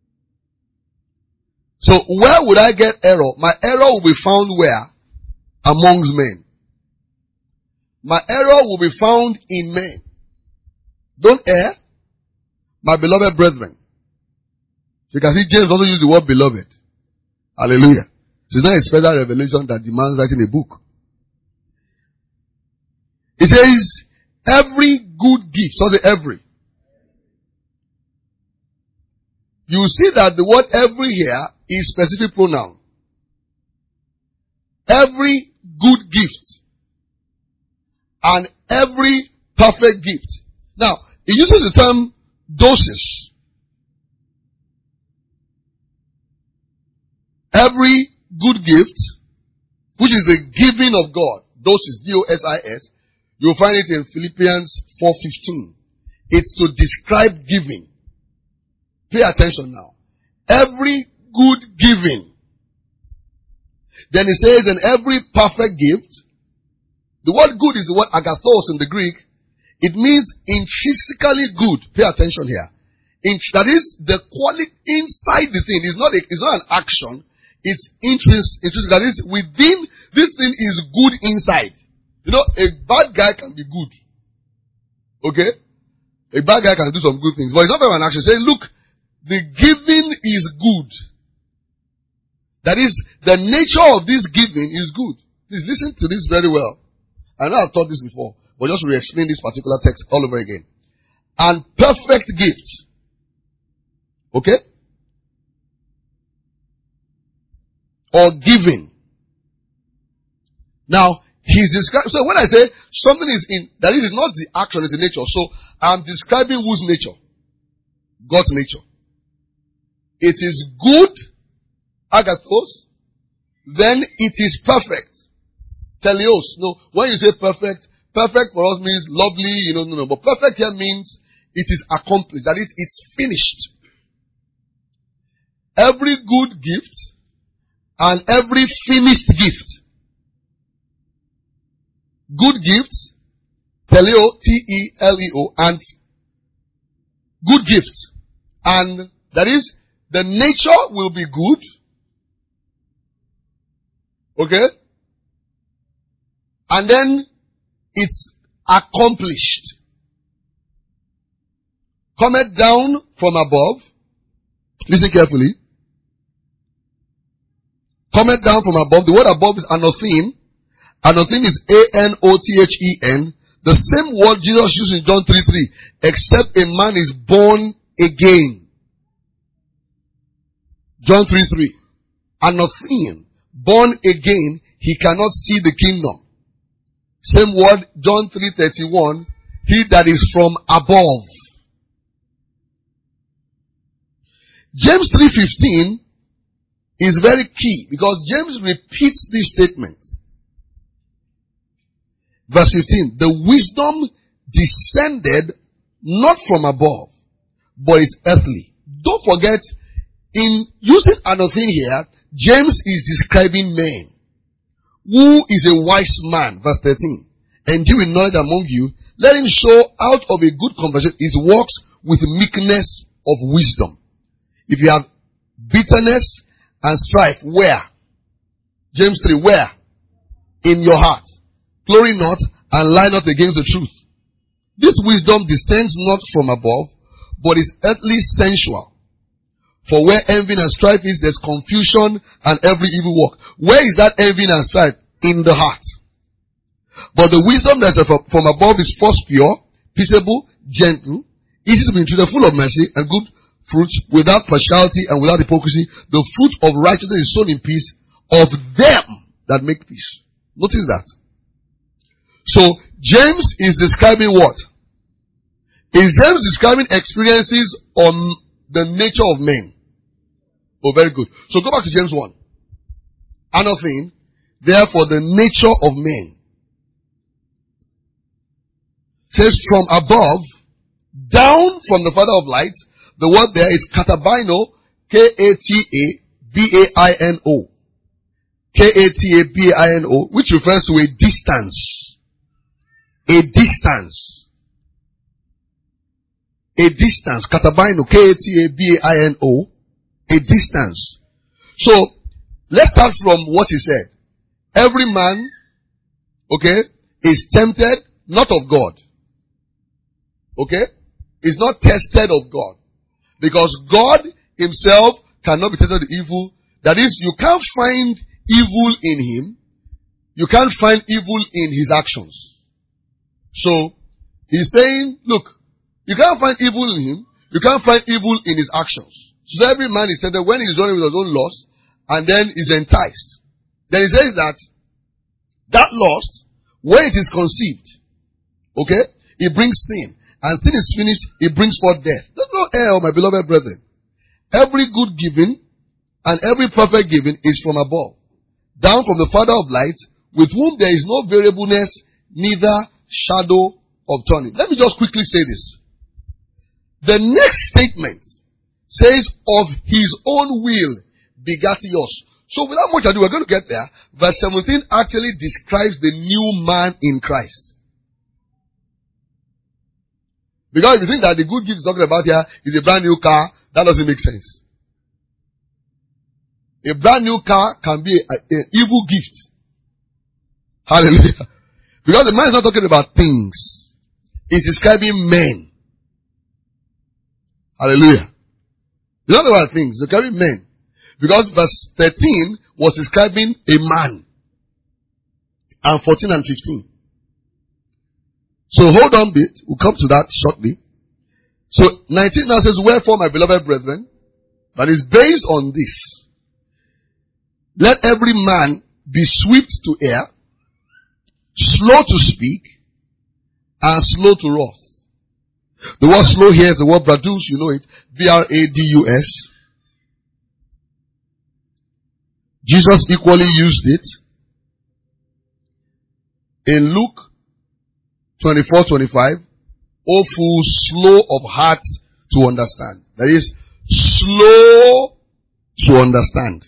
So where would I get error? My error will be found where? Amongst men. My error will be found in men. Don't err, my beloved brethren. You can see James also use the word beloved. Hallelujah. So it's not a special revelation that demands writing a book. It says, every good gift. So say every. You see that the word every here is specific pronoun. Every good gift. And every perfect gift. Now, it uses the term doses. Every good gift, which is the giving of God, doses, D O S I S, you'll find it in Philippians four fifteen. It's to describe giving. Pay attention now. Every good giving. Then it says, and every perfect gift. The word good is the word agathos in the Greek. It means intrinsically good. Pay attention here. In, that is, the quality inside the thing. It's not a, it's not an action. It's interest, interest. That is, within, this thing is good inside. You know, a bad guy can be good. Okay? A bad guy can do some good things. But it's not an action. Say, look, the giving is good. That is, the nature of this giving is good. Please listen to this very well. I know I've taught this before, but just re-explain this particular text all over again. And perfect gift. Okay? Or giving. Now, he's describing, so when I say something is in, that is not the action, it's the nature. So, I'm describing whose nature? God's nature. It is good, agathos, then it is perfect. Teleos. No, when you say perfect, perfect for us means lovely, you know, no, no. But perfect here means it is accomplished. That is, it's finished. Every good gift and every finished gift. Good gifts, teleo, T E L E O, and good gifts. And that is, the nature will be good. Okay? And then it's accomplished. Cometh down from above. Listen carefully. Cometh down from above. The word above is anothen. Anothen is A N O T H E N. The same word Jesus used in John three three. Except a man is born again. John three three. Anothen. Born again, he cannot see the kingdom. Same word, John three thirty-one. He that is from above. James three fifteen is very key because James repeats this statement. Verse fifteen. The wisdom descended not from above, but it's earthly. Don't forget, in using another here, James is describing men. Who is a wise man? Verse thirteen. And you will know it among you. Let him show out of a good conversation his works with meekness of wisdom. If you have bitterness and strife, where? James three, where? In your heart. Glory not and lie not against the truth. This wisdom descends not from above, but is earthly sensual. For where envy and strife is, there's confusion and every evil work. Where is that envy and strife? In the heart. But the wisdom that's from above is first pure, peaceable, gentle, easy to be entreated, full of mercy and good fruits, without partiality and without hypocrisy. The fruit of righteousness is sown in peace of them that make peace. Notice that. So, James is describing what? Is James describing experiences on the nature of men? Oh, very good. So go back to James one. Another thing, therefore the nature of men. Says from above, down from the Father of lights. The word there is katabino, K A T A B A I N O. K A T A B A I N O, which refers to a distance. A distance. A distance. Katabino, K A T A B A I N O. A distance. So, let's start from what he said. Every man, okay, is tempted, not of God. Okay? Is not tested of God. Because God himself cannot be tested with evil. That is, you can't find evil in him. You can't find evil in his actions. So, he's saying, look, you can't find evil in him. You can't find evil in his actions. So every man is tempted when he's running with his own lust and then is enticed. Then he says that that lust, when it is conceived, okay, it brings sin. And sin is finished, it brings forth death. There's no error, my beloved brethren. Every good giving and every perfect giving is from above, down from the Father of lights, with whom there is no variableness, neither shadow of turning. Let me just quickly say this. The next statement says, of his own will begat he us. So without much ado, we're going to get there. Verse seventeen actually describes the new man in Christ. Because if you think that the good gift he's talking about here is a brand new car, that doesn't make sense. A brand new car can be an evil gift. Hallelujah. Because the man is not talking about things. He's describing men. Hallelujah. It's not about things. It's describing men. Because verse thirteen was describing a man. And fourteen and fifteen. So hold on a bit. We'll come to that shortly. So nineteen now says, wherefore, my beloved brethren, that is based on this. Let every man be swift to hear, slow to speak, and slow to wrath. The word slow here is the word bradus, you know it. B R A D U S. Jesus equally used it in Luke twenty-four twenty-five. O fool, slow of heart to understand. That is, slow to understand.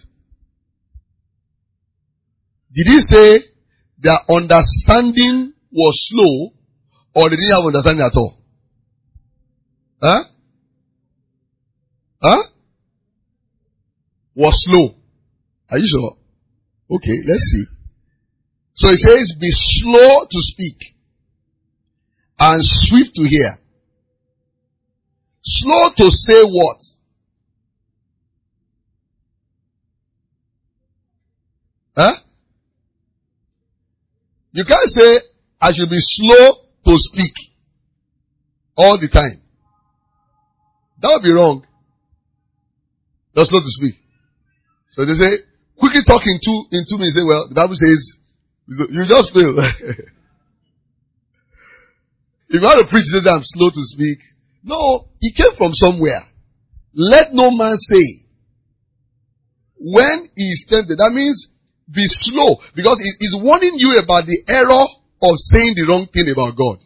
Did he say their understanding was slow, or they didn't have understanding at all? Huh? Huh? Was slow. Are you sure? Okay, let's see. So it says, be slow to speak and swift to hear. Slow to say what? Huh? You can't say, I should be slow to speak all the time. That would be wrong. Not slow to speak. So they say, quickly talk in two, in two minutes. Say, well, the Bible says, you just fail. If you want to preach, you say, I'm slow to speak. No, it came from somewhere. Let no man say, when he is tempted. That means, be slow. Because it is warning you about the error of saying the wrong thing about God.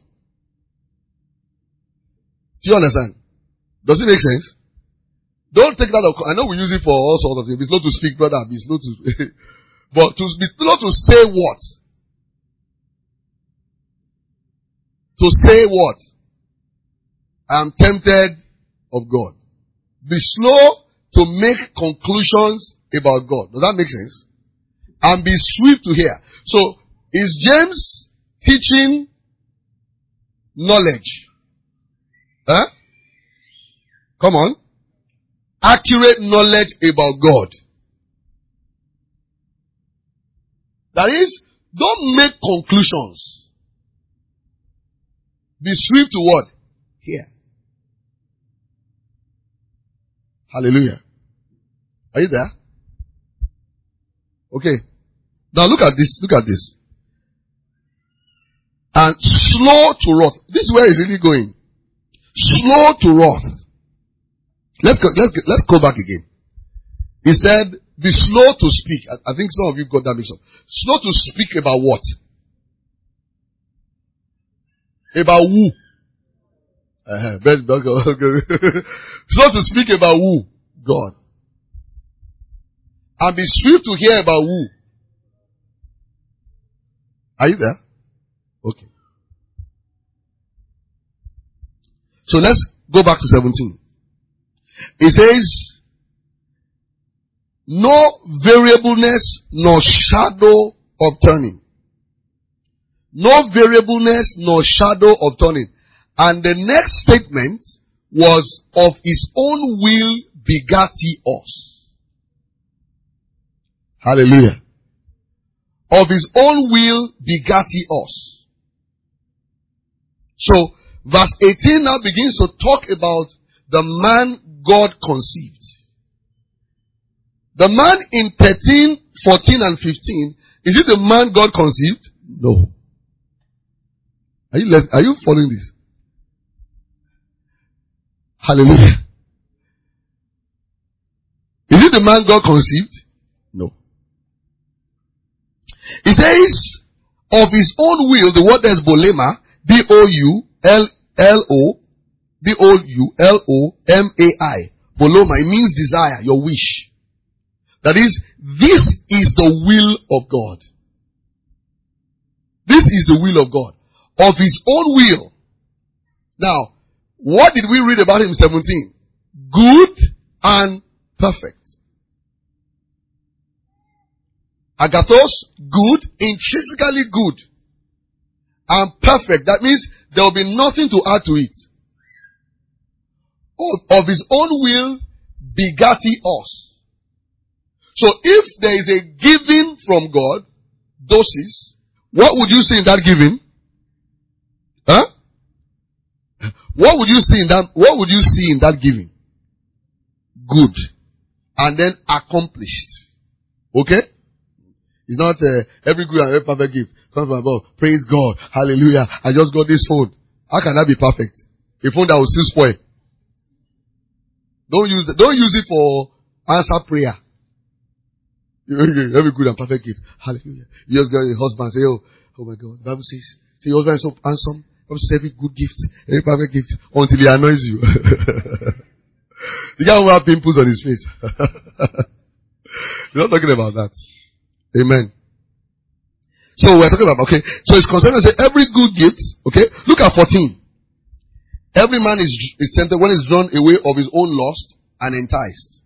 Do you understand? Does it make sense? Don't take that. I know we use it for all sorts of things. Be slow to speak, brother. Be slow to, but to be slow to say what? To say what? I am tempted of God. Be slow to make conclusions about God. Does that make sense? And be swift to hear. So, is James teaching knowledge? Huh? Come on. Accurate knowledge about God. That is, don't make conclusions. Be swift to what? Hear. Hallelujah. Are you there? Okay. Now look at this. Look at this. And slow to wrath. This is where it's really going. Slow to wrath. Let's go, let's, let's go back again. He said, be slow to speak. I, I think some of you got that mixed up. Slow to speak about what? About who? Uh-huh. Slow to speak about who? God. And be swift to hear about who? Are you there? Okay. So let's go back to seventeen. It says, no variableness nor shadow of turning. No variableness nor shadow of turning. And the next statement was, of his own will begat he us. Hallelujah. Of his own will begat he us. So, verse eighteen now begins to talk about the man God conceived. The man in thirteen, fourteen, and fifteen, is it the man God conceived? No. Are you left, are you following this? Hallelujah. Is it the man God conceived? No. It says, of his own will, the word is bolema, B O U L L O, B O U L O M A I. Boloma, it means desire, your wish. That is, this is the will of God. This is the will of God. Of his own will. Now, What did we read about him? seventeen. Good and perfect. Agathos, good, intrinsically good. And perfect. That means there will be nothing to add to it. Of his own will begat he us. So if there is a giving from God, doses, what would you see in that giving? Huh? What would you see in that, what would you see in that giving? Good. And then accomplished. Okay? It's not uh, every good and every perfect gift comes from above. Praise God. Hallelujah. I just got this phone. How can that be perfect? A phone that will still spoil. Don't use, don't use it for answer prayer. Every good and perfect gift. Hallelujah. You just got a husband say, oh, oh my God. The Bible says, say your husband is so handsome. The Bible says every good gift, every perfect gift, until he annoys you. The guy will have pimples on his face. We're not talking about that. Amen. So we're talking about, okay. So it's concerned to say every good gift, okay. Look at fourteen. Every man is, is tempted when he's drawn away of his own lust and enticed.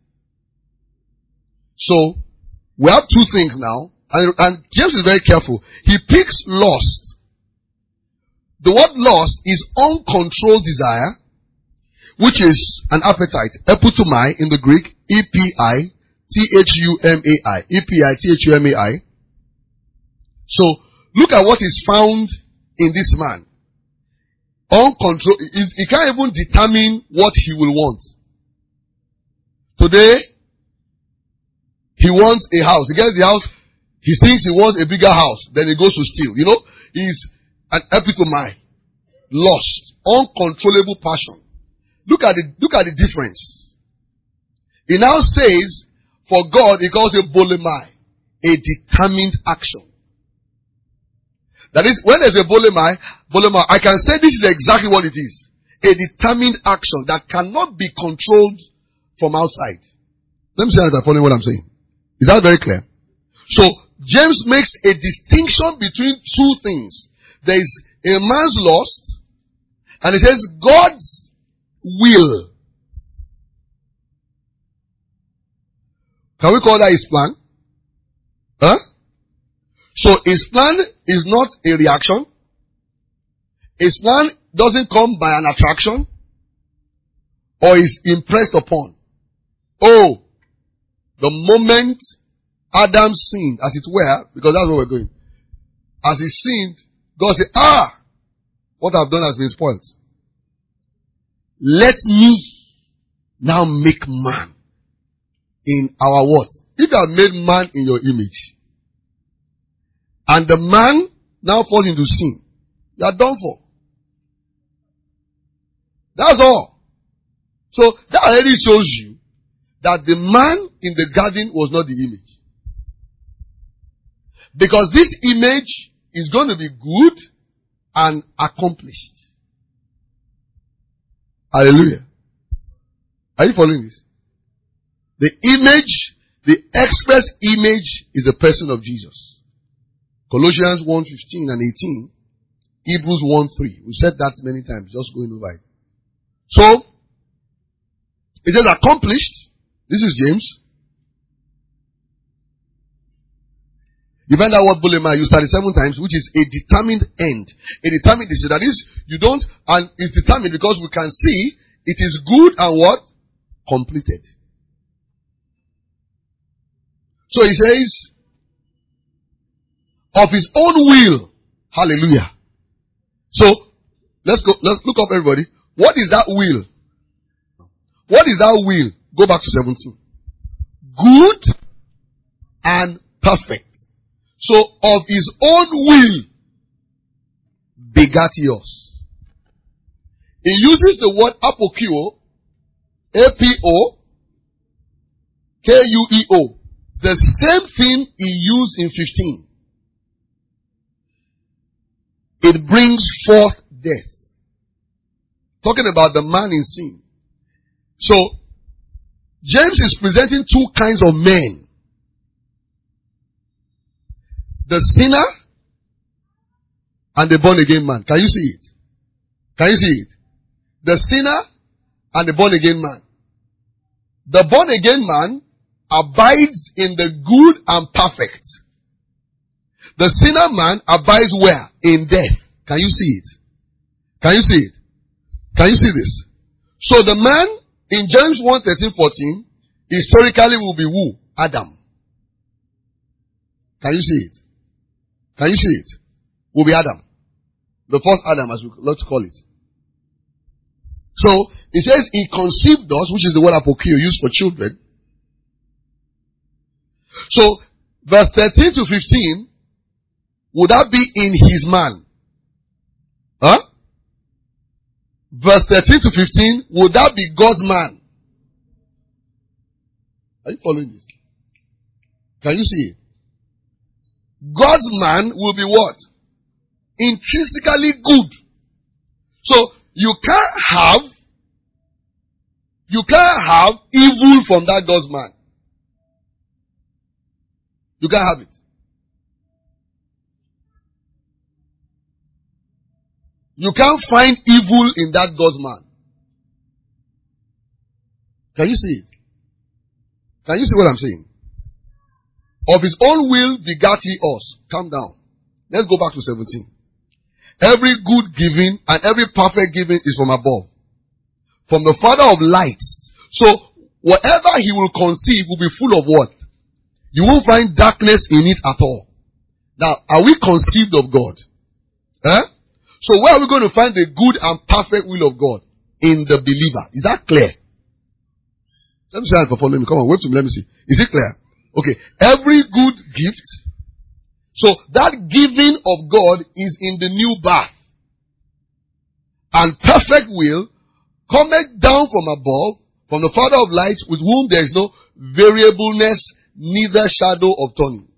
So, we have two things now. And, and James is very careful. He picks lust. The word lust is uncontrolled desire, which is an appetite. Epitomai in the Greek. E P I T H U M A I. E P I T H U M A I. So, look at what is found in this man. Uncontrolled. He, he can't even determine what he will want. Today, he wants a house. He gets the house. He thinks he wants a bigger house. Then he goes to steal. You know, he's an epitome. Lust. Uncontrollable passion. Look at the, look at the difference. He now says, for God, he calls it bolemai. A determined action. That is, when there's a bolemai, bolemai, I can say this is exactly what it is. A determined action that cannot be controlled from outside. Let me see if I follow what I'm saying. Is that very clear? So, James makes a distinction between two things. There is a man's lust, and he says God's will. Can we call that his plan? Huh? So his plan is not a reaction. His plan doesn't come by an attraction or is impressed upon. Oh, the moment Adam sinned, as it were, because that's where we're going. As he sinned, God said, ah, what I've done has been spoiled. Let me now make man in our what? If you have made man in your image, and the man now falls into sin, you are done for. That's all. So that already shows you that the man in the garden was not the image. Because this image is going to be good and accomplished. Hallelujah. Are you following this? The image, the express image is the person of Jesus. Colossians one fifteen and eighteen. Hebrews one three. We've said that many times, just going over it. So, it says accomplished. This is James. You find that word bulema used thirty-seven times, which is a determined end. A determined decision. That is, you don't, and it's determined because we can see it is good and what? Completed. So he says, of his own will. Hallelujah. So, let's go, let's look up everybody. What is that will? What is that will? Go back to seventeen. Good and perfect. So, of his own will begat he us. He uses the word apokio, A P O, K U E O. The same thing he used in fifteen. It brings forth death. Talking about the man in sin. So, James is presenting two kinds of men. The sinner and the born again man. Can you see it? Can you see it? the sinner and the born again man. The born again man abides in the good and perfect. The sinner man abides where? In death. Can you see it? Can you see it? Can you see this? So the man in James one, thirteen, fourteen, historically will be who? Adam. Can you see it? Can you see it? Will be Adam. The first Adam, as we like to call it. So, it says he conceived us, which is the word apokeo used for children. So, verse thirteen to fifteen, would that be in his man? Huh? Verse thirteen to fifteen, would that be God's man? Are you following this? Can you see it? God's man will be what? Intrinsically good. So, you can't have, you can't have evil from that God's man. You can't have it. You can't find evil in that God's man. Can you see it? Can you see what I'm saying? Of his own will begat he us. Calm down. Let's go back to seventeen. Every good giving and every perfect giving is from above. From the Father of lights. So, whatever he will conceive will be full of what? You won't find darkness in it at all. Now, are we conceived of God? Eh? So, where are we going to find the good and perfect will of God? In the believer. Is that clear? Let me see if you're following me. Come on, wait to me. Let me see. Is it clear? Okay. Every good gift. So, that giving of God is in the new birth. And perfect will cometh down from above, from the Father of lights, with whom there is no variableness, neither shadow of turning.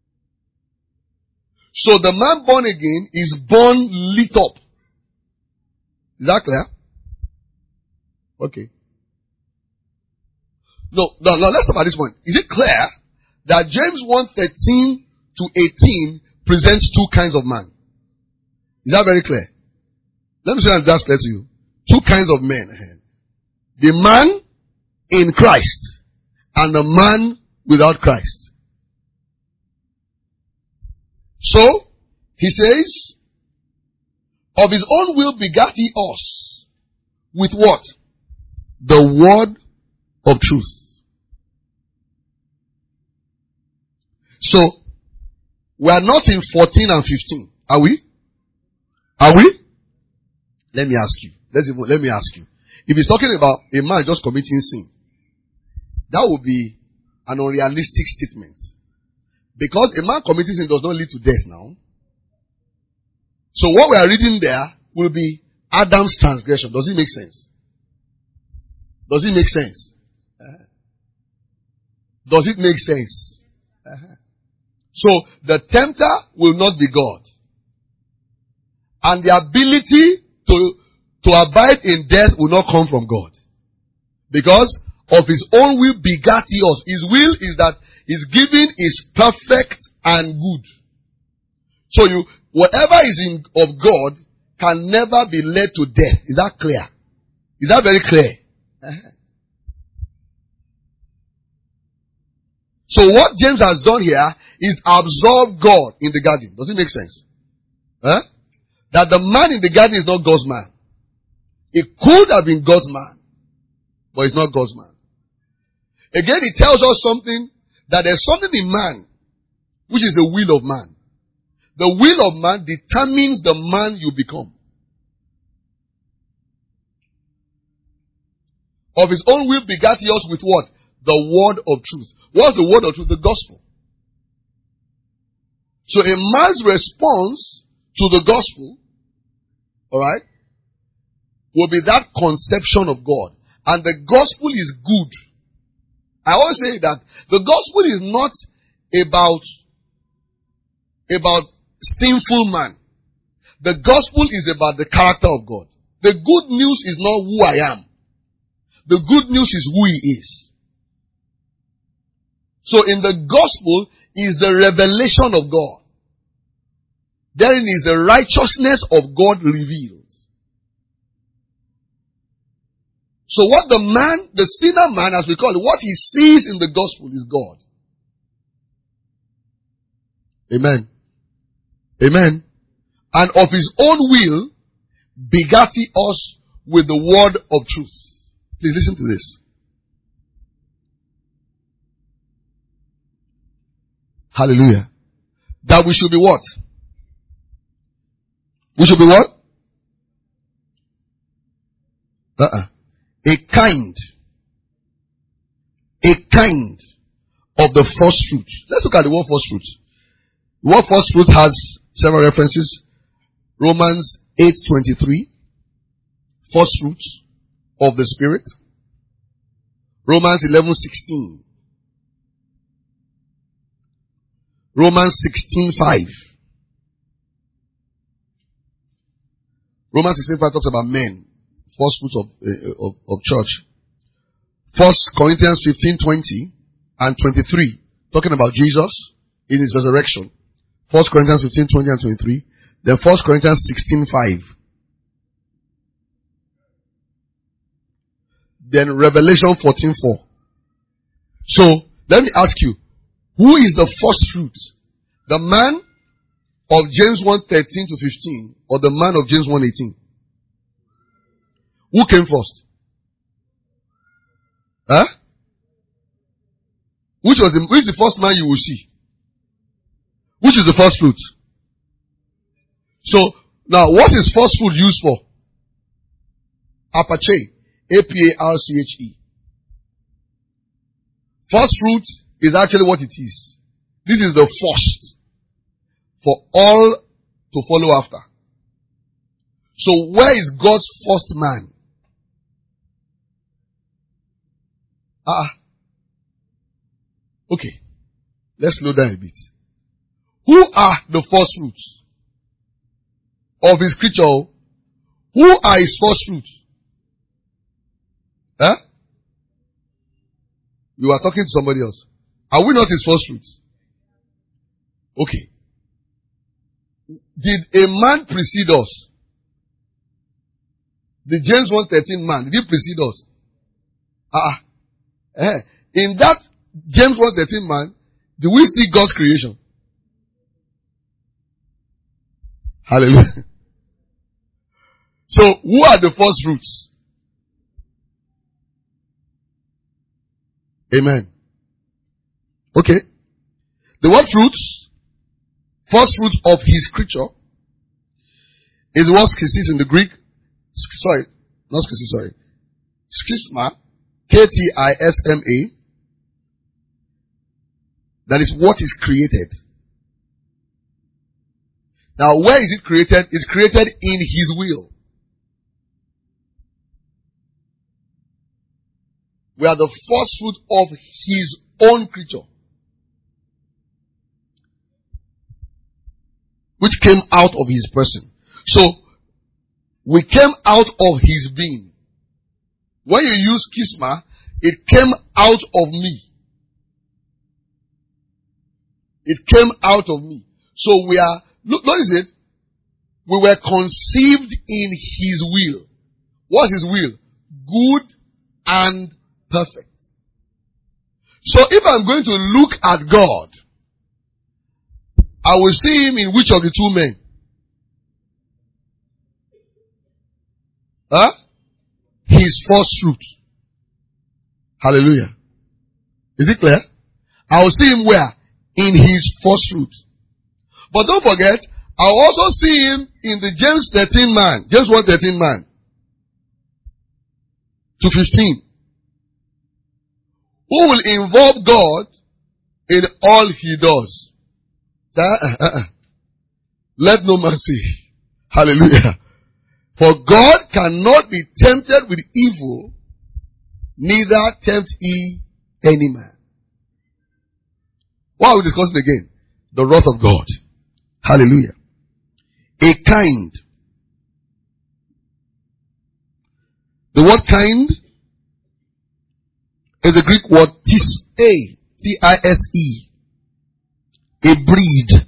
So, the man born again is born lit up. Is that clear? Okay. No, no, no, let's stop at this point. Is it clear that James one thirteen to eighteen presents two kinds of man? Is that very clear? Let me see if that's clear to you. Two kinds of men. The man in Christ and the man without Christ. So, he says, of his own will begat he us with what? The word of truth. So, we are not in fourteen and fifteen. Are we? Are we? Let me ask you. Let's even, let me ask you. If he's talking about a man just committing sin, that would be an unrealistic statement. Because a man committing sin does not lead to death now. So what we are reading there will be Adam's transgression. Does it make sense? Does it make sense? Uh-huh. Does it make sense? Uh-huh. So the tempter will not be God. And the ability to, to abide in death will not come from God. Because of his own will begat he us. His will is that his giving is perfect and good. So you, whatever is in, of God can never be led to death. Is that clear? Is that very clear? Uh-huh. So what James has done here is absorb God in the garden. Does it make sense? Huh? That the man in the garden is not God's man. It could have been God's man, but it's not God's man. Again, it tells us something, that there's something in man, which is the will of man. The will of man determines the man you become. Of his own will begat he us with what? The word of truth. What's the word of truth? The gospel. So a man's response to the gospel, alright, will be that conception of God. And the gospel is good. I always say that the gospel is not about, about sinful man. The gospel is about the character of God. The good news is not who I am. The good news is who he is. So in the gospel is the revelation of God. Therein is the righteousness of God revealed. So what the man, the sinner man as we call it, what he sees in the gospel is God. Amen. Amen. And of his own will begat he us with the word of truth. Please listen to this. Hallelujah. That we should be what? We should be what? Uh-uh. A kind. A kind of the first fruit. Let's look at the word first fruit. The word first fruit has several references. Romans eight twenty-three. First fruits of the Spirit. Romans eleven sixteen. Romans sixteen five. Romans sixteen five talks about men. First fruits of, uh, of, of church. First Corinthians fifteen twenty and twenty-three. Talking about Jesus in his resurrection. First Corinthians fifteen twenty and twenty-three. Then First Corinthians sixteen five. Then Revelation fourteen four. So, let me ask you, who is the first fruit? The man of James one thirteen to fifteen or the man of James one eighteen? Who came first? Huh? Which was the, which is the first man you will see? Which is the first fruit? So, now what is first fruit used for? Apache. A P A R C H E. First fruit is actually what it is. This is the first for all to follow after. So where is God's first man? Ah. Uh, okay. Let's slow down a bit. Who are the first fruits of his creature? Who are his first fruits? Huh? You are talking to somebody else. Are we not his first fruits? Okay. Did a man precede us? The James one thirteen man, did he precede us? Ah. Uh, eh. In that James one thirteen man, do we see God's creation? Hallelujah. So, who are the first fruits? Amen. Okay. The word fruits, first fruit of his creature, is what schisis in the Greek. Sorry, not schisis, sorry. Schisma, K T I S M A. That is what is created. Now, where is it created? It's created in his will. We are the first fruit of his own creature, which came out of his person. So, we came out of his being. When you use schisma, it came out of me. It came out of me. So we are, look, notice it. We were conceived in his will. What's his will? Good and perfect. So if I'm going to look at God, I will see him in which of the two men? Huh? His first fruit. Hallelujah. Is it clear? I will see him where? In his first fruit. But don't forget, I will also see him in the James thirteen man. James one thirteen man. To fifteen. Who will involve God in all he does. Uh, uh, uh. Let no man say. Hallelujah. For God cannot be tempted with evil, neither tempt he any man. What are we discussing again? The wrath of God. Hallelujah. A kind. The word kind is the Greek word tis, A, T I S E. A breed.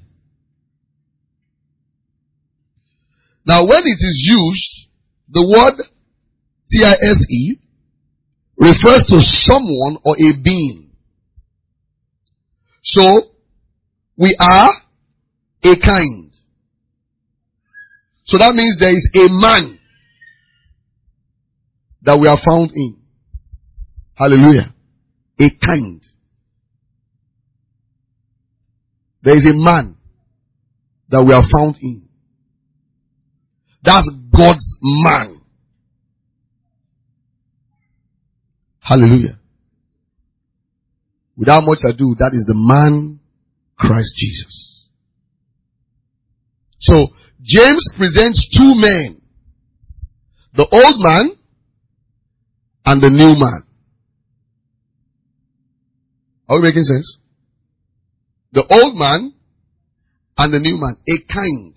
Now when it is used, the word T I S E refers to someone or a being. So, we are a kind. So that means there is a man that we are found in. Hallelujah. A kind. There is a man that we are found in. That's God's man. Hallelujah. Without much ado, that is the man, Christ Jesus. So, James presents two men. The old man and the new man. Are we making sense? The old man and the new man. A kind.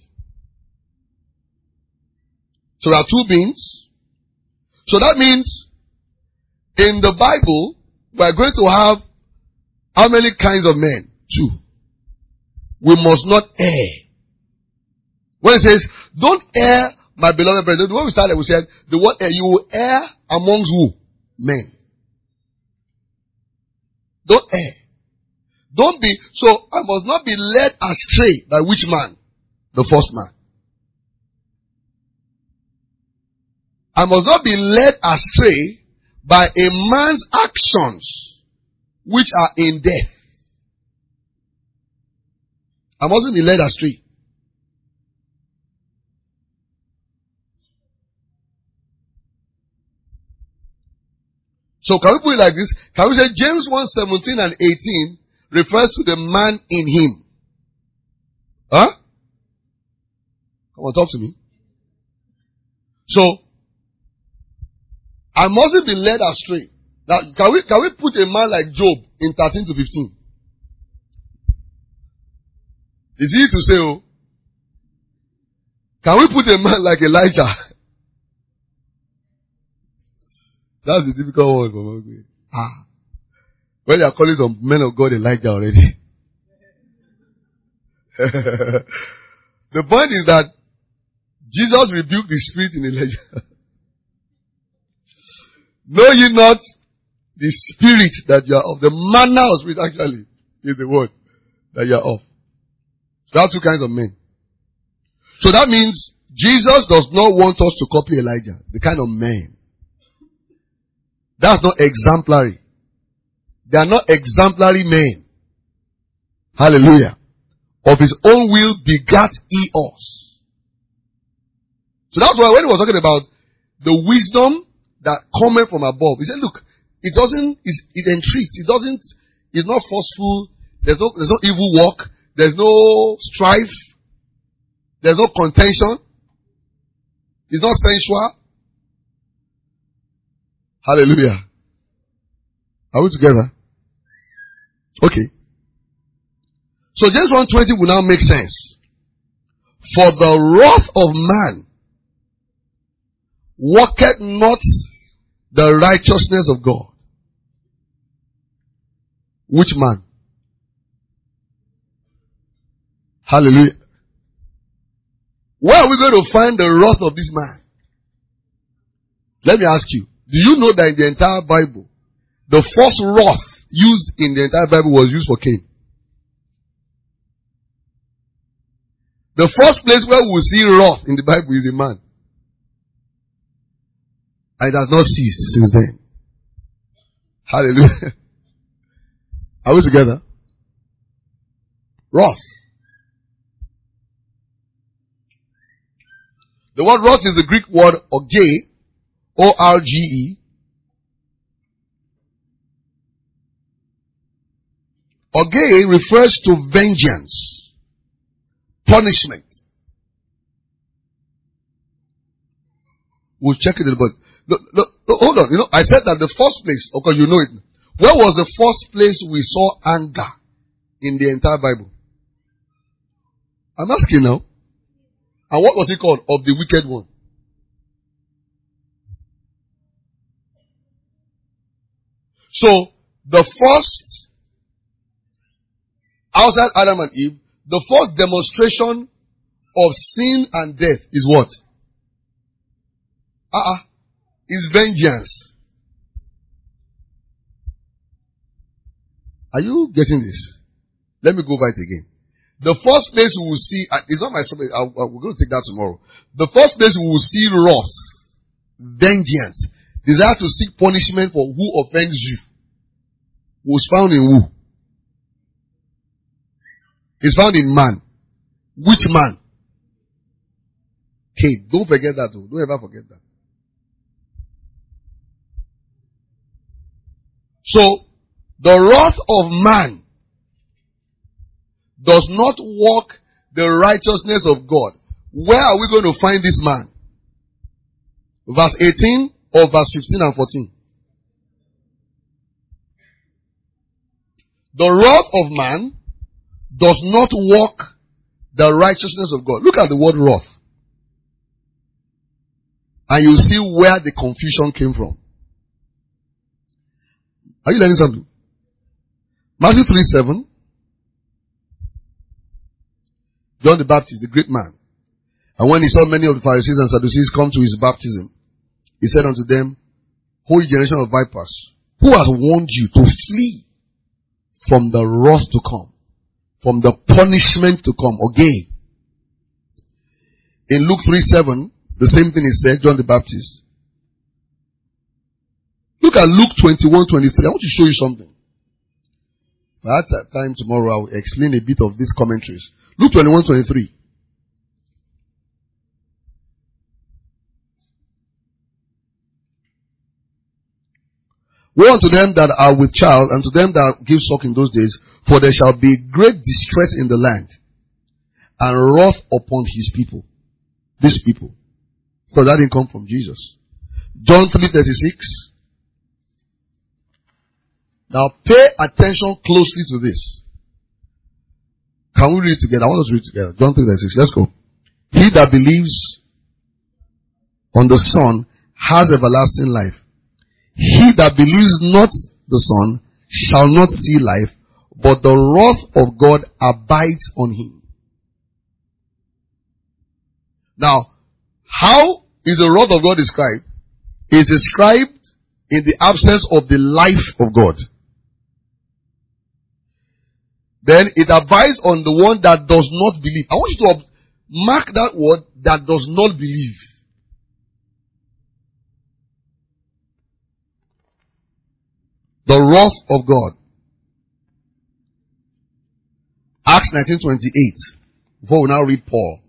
So there are two beings. So that means in the Bible, we are going to have how many kinds of men? Two. We must not err. When it says, don't err, my beloved brethren, when we started, we said, the word err, you will err amongst who? Men. Don't err. Don't be, so I must not be led astray by which man? The first man. I must not be led astray by a man's actions which are in death. I mustn't be led astray. So can we put it like this? Can we say James one seventeen and eighteen refers to the man in him? Huh? Come on, talk to me. So, I mustn't be led astray. Now, can we, can we put a man like Job in thirteen to fifteen? It's easy to say, oh. Can we put a man like Elijah? That's the difficult one for me. Ah. When they are calling some men of God Elijah already. The point is that Jesus rebuked the spirit in Elijah. Know ye not the spirit that you are of? The manner of spirit actually is the word that you are of. So there are two kinds of men. So that means Jesus does not want us to copy Elijah, the kind of man. That's not exemplary. They are not exemplary men. Hallelujah. Of his own will begat he us. So that's why when he was talking about the wisdom that cometh from above, he said, look, it doesn't, it entreats, it doesn't, it's not forceful, there's no, there's no evil work, there's no strife, there's no contention, it's not sensual. Hallelujah. Are we together? Okay. So James one twenty will now make sense. For the wrath of man worketh not the righteousness of God. Which man? Hallelujah. Where are we going to find the wrath of this man? Let me ask you. Do you know that in the entire Bible, the first wrath used in the entire Bible was used for Cain? The first place where we see wrath in the Bible is a man. And it has not ceased since then. Hallelujah. Are we together? Wrath. The word wrath is the Greek word orge, O R G E. Orge refers to vengeance, punishment. We'll check it in the book. Look, look, look, hold on. You know, I said that the first place, okay, you know it. Where was the first place we saw anger in the entire Bible? I'm asking now. And what was it called? Of the wicked one. So, the first, outside Adam and Eve, the first demonstration of sin and death is what? Uh-uh. Is vengeance. Are you getting this? Let me go over it again. The first place we will see, it's not my subject, we're going to take that tomorrow. The first place we will see wrath, vengeance, desire to seek punishment for who offends you, was found in who? It's found in man. Which man? Cain. Don't forget that. Don't ever forget that. So, the wrath of man does not work the righteousness of God. Where are we going to find this man? Verse eighteen or verse fifteen and fourteen? The wrath of man does not work the righteousness of God. Look at the word wrath. And you see where the confusion came from. Are you learning something? Matthew three seven. John the Baptist, the great man. And when he saw many of the Pharisees and Sadducees come to his baptism, he said unto them, Holy generation of vipers, who has warned you to flee from the wrath to come, from the punishment to come? Again, in Luke three seven, the same thing is said, John the Baptist. Look at Luke twenty-one twenty-three. I want to show you something. At that time tomorrow, I will explain a bit of these commentaries. Luke twenty-one twenty-three. Woe unto them that are with child, and to them that give suck in those days, for there shall be great distress in the land, and wrath upon his people. These people. Because that didn't come from Jesus. John three thirty-six. Now pay attention closely to this. Can we read it together? I want us to read it together. John three thirty-six. Let's go. He that believes on the Son has everlasting life. He that believes not the Son shall not see life, but the wrath of God abides on him. Now, how is the wrath of God described? It is described in the absence of the life of God. Then it abides on the one that does not believe. I want you to mark that word, that does not believe. The wrath of God. Acts nineteen twenty-eight. Before we now read Paul.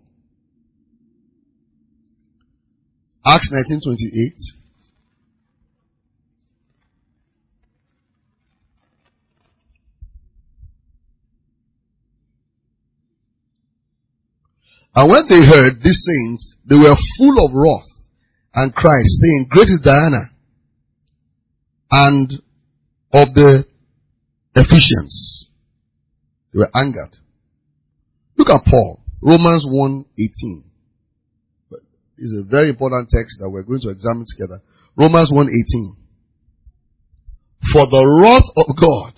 Acts nineteen twenty-eight. And when they heard these things, they were full of wrath and cried, saying, Great is Diana, and of the Ephesians. They were angered. Look at Paul, Romans one eighteen. It's a very important text that we're going to examine together. Romans one eighteen. For the wrath of God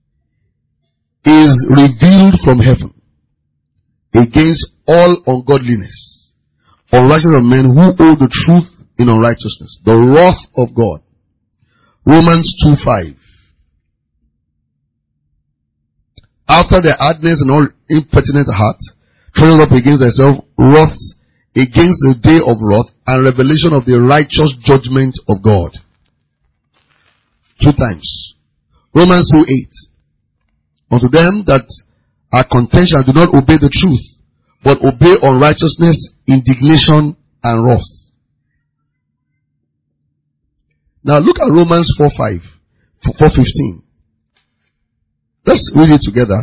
is revealed from heaven against all ungodliness, unrighteousness of men who hold the truth in unrighteousness. The wrath of God. Romans two five. After their hardness and all impertinent heart, turning up against themselves, wrath against the day of wrath and revelation of the righteous judgment of God. Two times. Romans two eight. Unto them that are contentious do not obey the truth, but obey unrighteousness, indignation, and wrath. Now look at Romans four five, four fifteen. Let's read it together.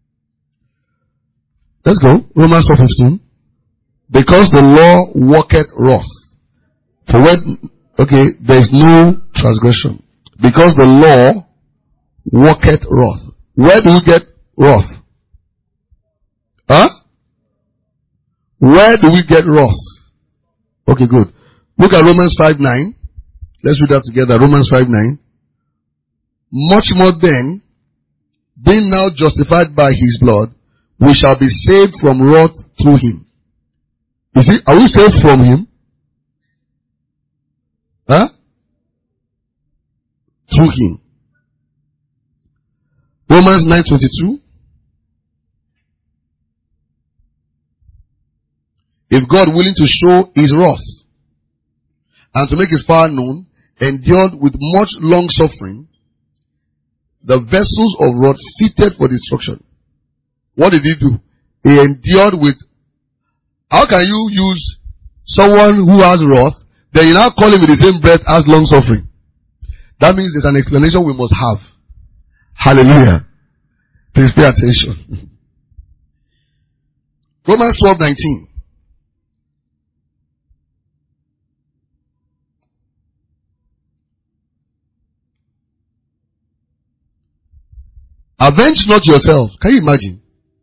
Let's go. Romans four fifteen. Because the law worketh wrath. For when, okay, there is no transgression. Because the law worketh wrath. Where do we get wrath? Huh? Where do we get wrath? Okay, good. Look at Romans five nine. Let's read that together. Romans five nine. Much more then, being now justified by his blood, we shall be saved from wrath through him. You see, are we saved from him? Huh? Through him. Romans nine twenty-two. If God, willing to show his wrath and to make his power known, endured with much long suffering the vessels of wrath fitted for destruction. What did he do? He endured with. How can you use someone who has wrath, then you now call him with the same breath as long suffering? That means there's an explanation we must have. Hallelujah. Please pay attention. Romans twelve nineteen. Avenge not yourself. Can you imagine?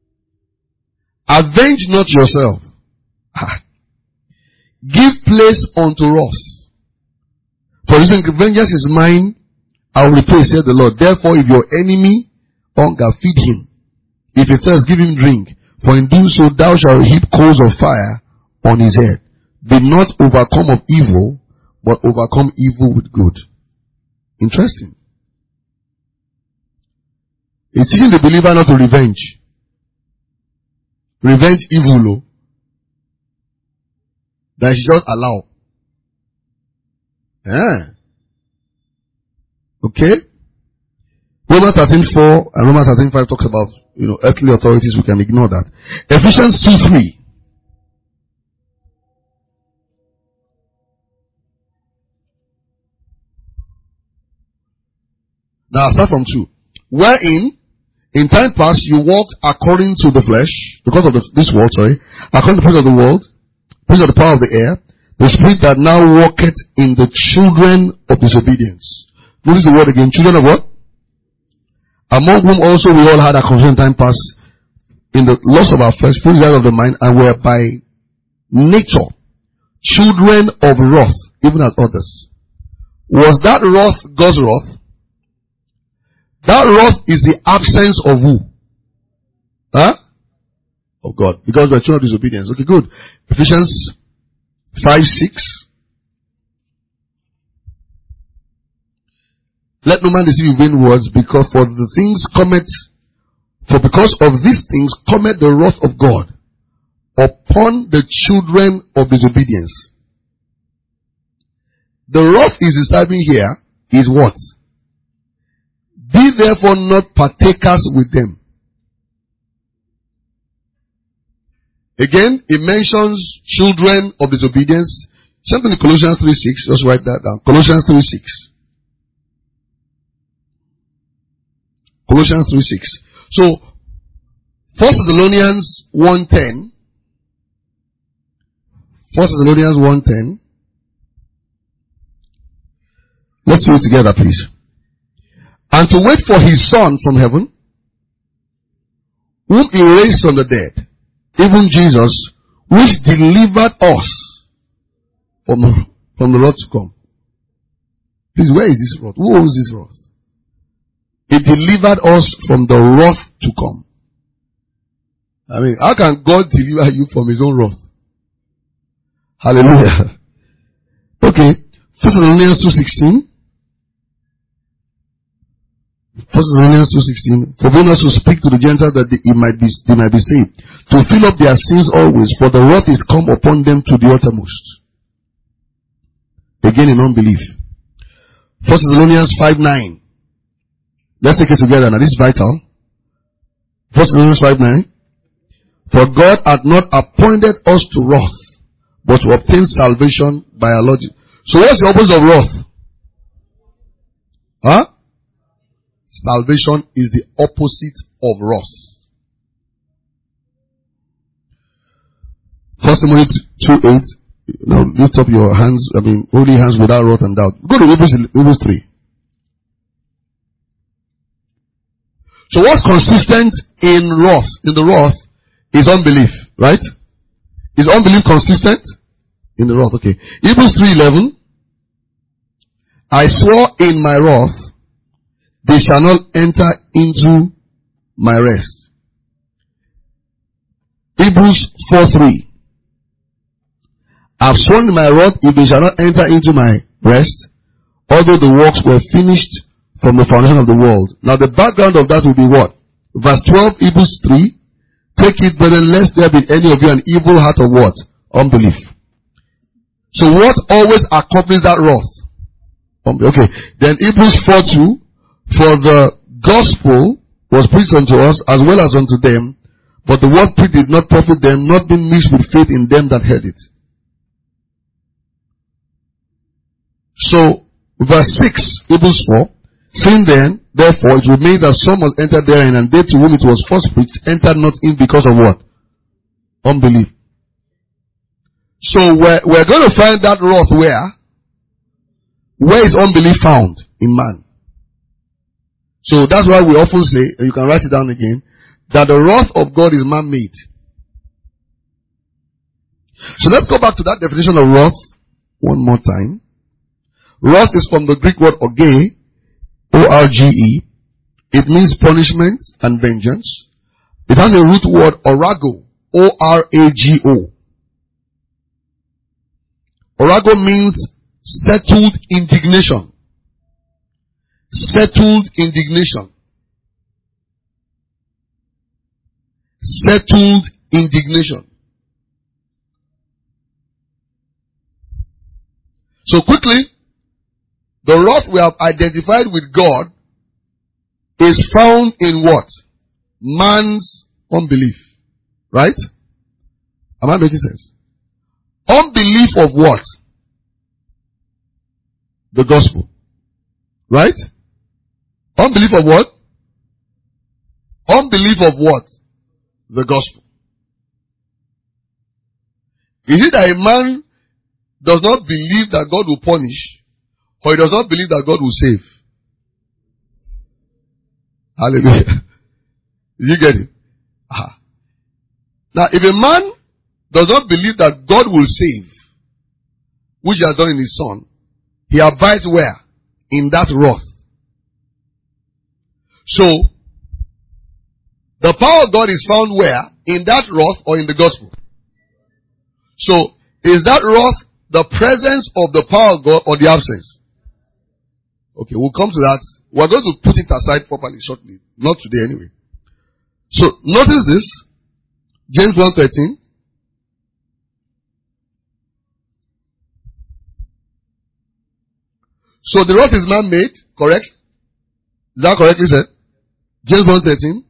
Avenge not yourself. Ah. Give place unto wrath. For this vengeance is mine, I will repay, said the Lord. Therefore, if your enemy hunger, feed him. If he thirst, give him drink. For in doing so, thou shalt heap coals of fire on his head. Be not overcome of evil, but overcome evil with good. Interesting. It's teaching the believer not to revenge. Revenge evil, oh. That she just allow. Yeah. Okay? Romans thirteen four and Romans thirteen five talks about, you know, earthly authorities. We can ignore that. Ephesians two three. Now I'll start from two. Wherein, in time past, you walked according to the flesh, because of the, this world, sorry, according to the prince of the world, prince of the power of the air, the spirit that now walketh in the children of disobedience. Notice the word again, children of what? Among whom also we all had a confusion time past, in the loss of our flesh, full desire of the mind, and were by nature children of wrath, even as others. Was that wrath God's wrath? That wrath is the absence of who? Huh? Of God. Because we're children of disobedience. Okay, good. Ephesians five six. Let no man deceive you vain words, because for the things cometh, for because of these things cometh the wrath of God upon the children of disobedience. The wrath is describing here is what? Be therefore not partakers with them. Again, it mentions children of disobedience. Something in Colossians three six. Just write that down. Colossians three six. Colossians three six. So, First Thessalonians one ten. First Thessalonians one ten. Let's read it together, please. And to wait for his Son from heaven, whom he raised from the dead, even Jesus, which delivered us from, from the wrath to come. Please, where is this wrath? Who owns this wrath? He delivered us from the wrath to come. I mean, how can God deliver you from his own wrath? Hallelujah. Okay. First Thessalonians two sixteen. First Thessalonians two sixteen. Forbid us to speak to the Gentiles that they, it might be, they might be saved. To fill up their sins always, for the wrath is come upon them to the uttermost. Again in unbelief. First Thessalonians five nine. Let's take it together now. This is vital. First Thessalonians five nine. For God hath not appointed us to wrath, but to obtain salvation by our Lord. So what's the opposite of wrath? Huh? Salvation is the opposite of wrath. First Timothy two eight. Now lift up your hands, I mean, holy hands without wrath and doubt. Go to Hebrews, Hebrews three. So what's consistent in wrath, in the wrath, is unbelief, right? Is unbelief consistent in the wrath? Okay. Hebrews three eleven. I swore in my wrath, they shall not enter into my rest. Hebrews four three. I've sworn in my wrath, if they shall not enter into my rest, although the works were finished from the foundation of the world. Now the background of that will be what? Verse twelve, Hebrews three. Take it, brethren, lest there be any of you an evil heart of what? Unbelief. So what always accompanies that wrath? Okay. Then Hebrews four two. For the gospel was preached unto us as well as unto them, but the word preached did not profit them, not being mixed with faith in them that heard it. So, verse six, Hebrews four. Seeing then, therefore, it remains that some must enter therein, and they to whom it was first preached entered not in because of what? Unbelief. So, we're, we're going to find that wrath where? Where is unbelief found? In man. So that's why we often say, and you can write it down again, that the wrath of God is man-made. So let's go back to that definition of wrath one more time. Wrath is from the Greek word orge, O R G E. It means punishment and vengeance. It has a root word orago, O R A G O. Orago means settled indignation. Settled indignation. Settled indignation. So quickly, the wrath we have identified with God is found in what? Man's unbelief. Right? Am I making sense? Unbelief of what? The gospel. Right? Unbelief of what? Unbelief of what? The gospel. Is it that a man does not believe that God will punish, or he does not believe that God will save? Hallelujah. Did you get it? Aha. Now, if a man does not believe that God will save, which he has done in his son, he abides where? In that wrath. So, the power of God is found where? In that wrath or in the gospel? So, is that wrath the presence of the power of God or the absence? Okay, we'll come to that. We're going to put it aside properly shortly. Not today anyway. So, notice this. James one thirteen. So the wrath is man-made, correct? Is that correctly said? James one thirteen.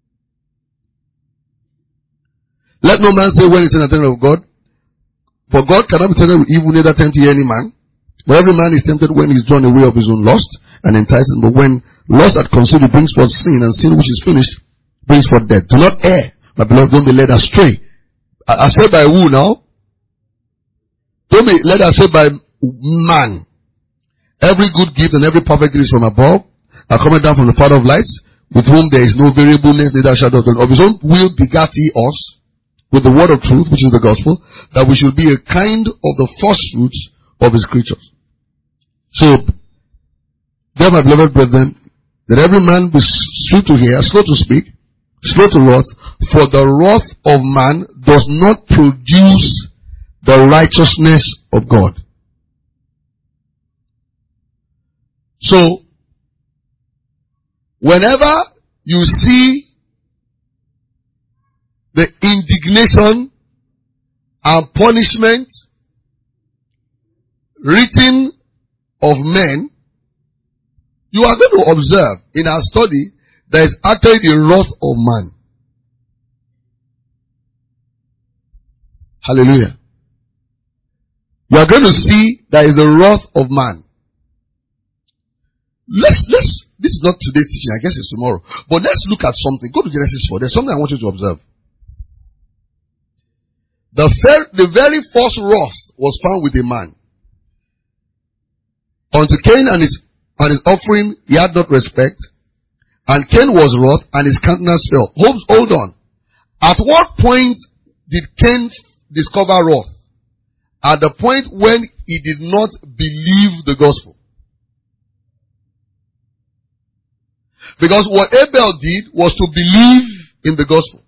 Let no man say when he is in the temple of God, for God cannot be tempted with evil, neither tempt ye any man. But every man is tempted when he is drawn away of his own lust and enticed. But when lust had conceived, it brings forth sin, and sin which is finished brings forth death. Do not err, my beloved, don't be led astray. Astray by who now? Don't be led astray by man. Every good gift and every perfect gift is from above, are coming down from the Father of lights, with whom there is no variableness, neither shadow of turning. Of his own will begat he us with the word of truth, which is the gospel, that we should be a kind of the first fruits of his creatures. So, dear my beloved brethren, that every man be slow to hear, slow to speak, slow to wrath, for the wrath of man does not produce the righteousness of God. So, whenever you see the indignation and punishment written of men, you are going to observe in our study there is actually the wrath of man. Hallelujah. You are going to see there is the wrath of man. Let's, let's, this is not today's teaching, I guess it's tomorrow. But let's look at something. Go to Genesis four. There's something I want you to observe. The, fair, the very first wrath was found with a man. Unto Cain and his, and his offering he had not respect. And Cain was wroth and his countenance fell. Hold, hold on. At what point did Cain discover wrath? At the point when he did not believe the gospel. Because what Abel did was to believe in the gospel.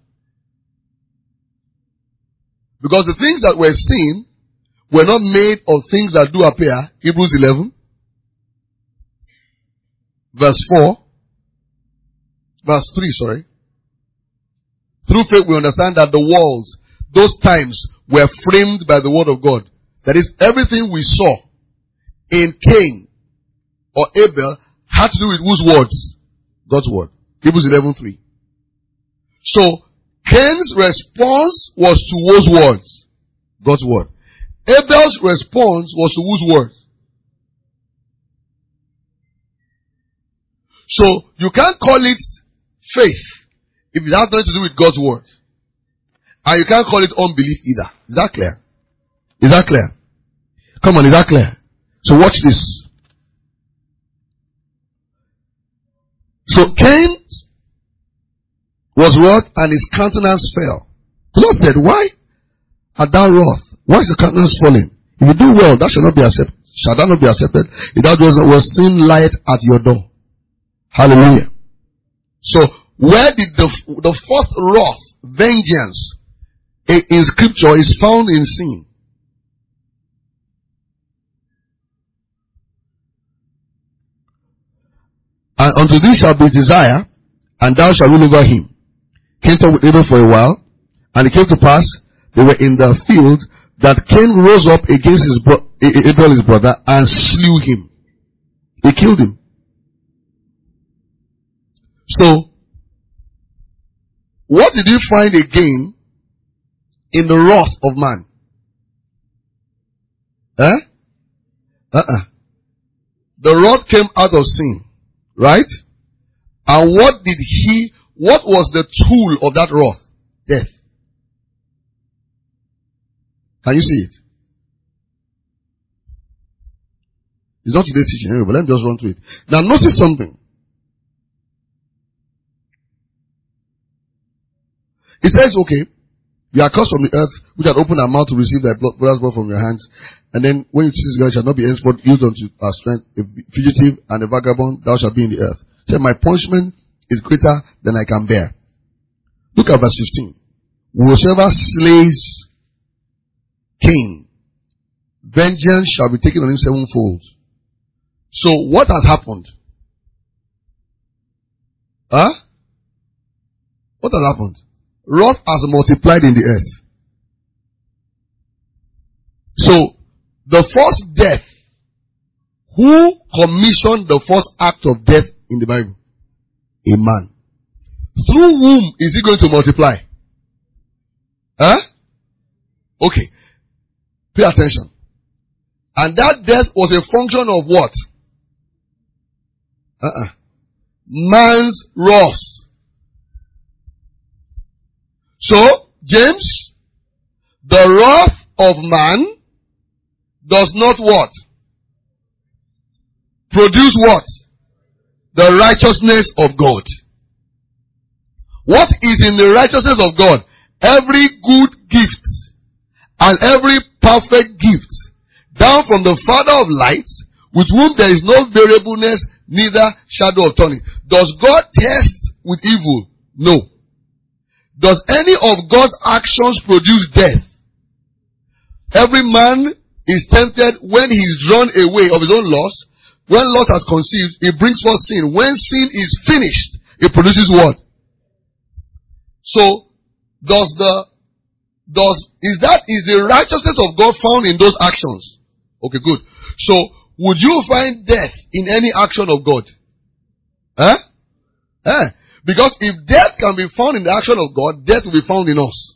Because the things that were seen were not made of things that do appear. Hebrews eleven. verse four, verse three, sorry. Through faith we understand that the worlds, those times, were framed by the word of God. That is, everything we saw in Cain or Abel had to do with whose words? God's word. Hebrews eleven three. So, Cain's response was to whose words? God's word. Abel's response was to whose word? So, you can't call it faith if it has nothing to do with God's word. And you can't call it unbelief either. Is that clear? Is that clear? Come on, is that clear? So watch this. So Cain was wroth and his countenance fell. The Lord said, why art thou wroth? Why is your countenance falling? If you do well, that shall not be accepted. Shall that not be accepted? If thou doest not well, sin lieth at your door. Hallelujah. So, where did the, the fourth wrath, vengeance, in, in scripture is found in sin? And unto thee shall be desire, and thou shalt rule over him. Cain talked with Abel for a while, and it came to pass, they were in the field, that Cain rose up against his bro- Abel his brother, and slew him. He killed him. So, what did you find again in the wrath of man? Eh? Uh-uh. The wrath came out of sin. Right? And what did he, what was the tool of that wrath? Death. Can you see it? It's not today's teaching anyway, but let me just run through it. Now notice something. It says, okay, you are cursed from the earth, which had opened our mouth to receive thy blood, brother's blood from your hands. And then, when you choose God, shall not be henceforth used unto our strength, a fugitive and a vagabond, thou shalt be in the earth. Say, my punishment is greater than I can bear. Look at verse fifteen. Whosoever slays Cain, vengeance shall be taken on him sevenfold. So, what has happened? Huh? What has happened? Wrath has multiplied in the earth. So, the first death, who commissioned the first act of death in the Bible? A man. Through whom is he going to multiply? Huh? Okay. Pay attention. And that death was a function of what? Uh-uh. Man's wrath. So, James, the wrath of man does not what? Produce what? The righteousness of God. What is in the righteousness of God? Every good gift and every perfect gift down from the Father of lights, with whom there is no variableness, neither shadow of turning. Does God test with evil? No. Does any of God's actions produce death? Every man is tempted when he is drawn away of his own lust. When lust has conceived, it brings forth sin. When sin is finished, it produces what? So, does the, does, is that, is the righteousness of God found in those actions? Okay, good. So, would you find death in any action of God? Huh? Eh? Because if death can be found in the action of God, death will be found in us.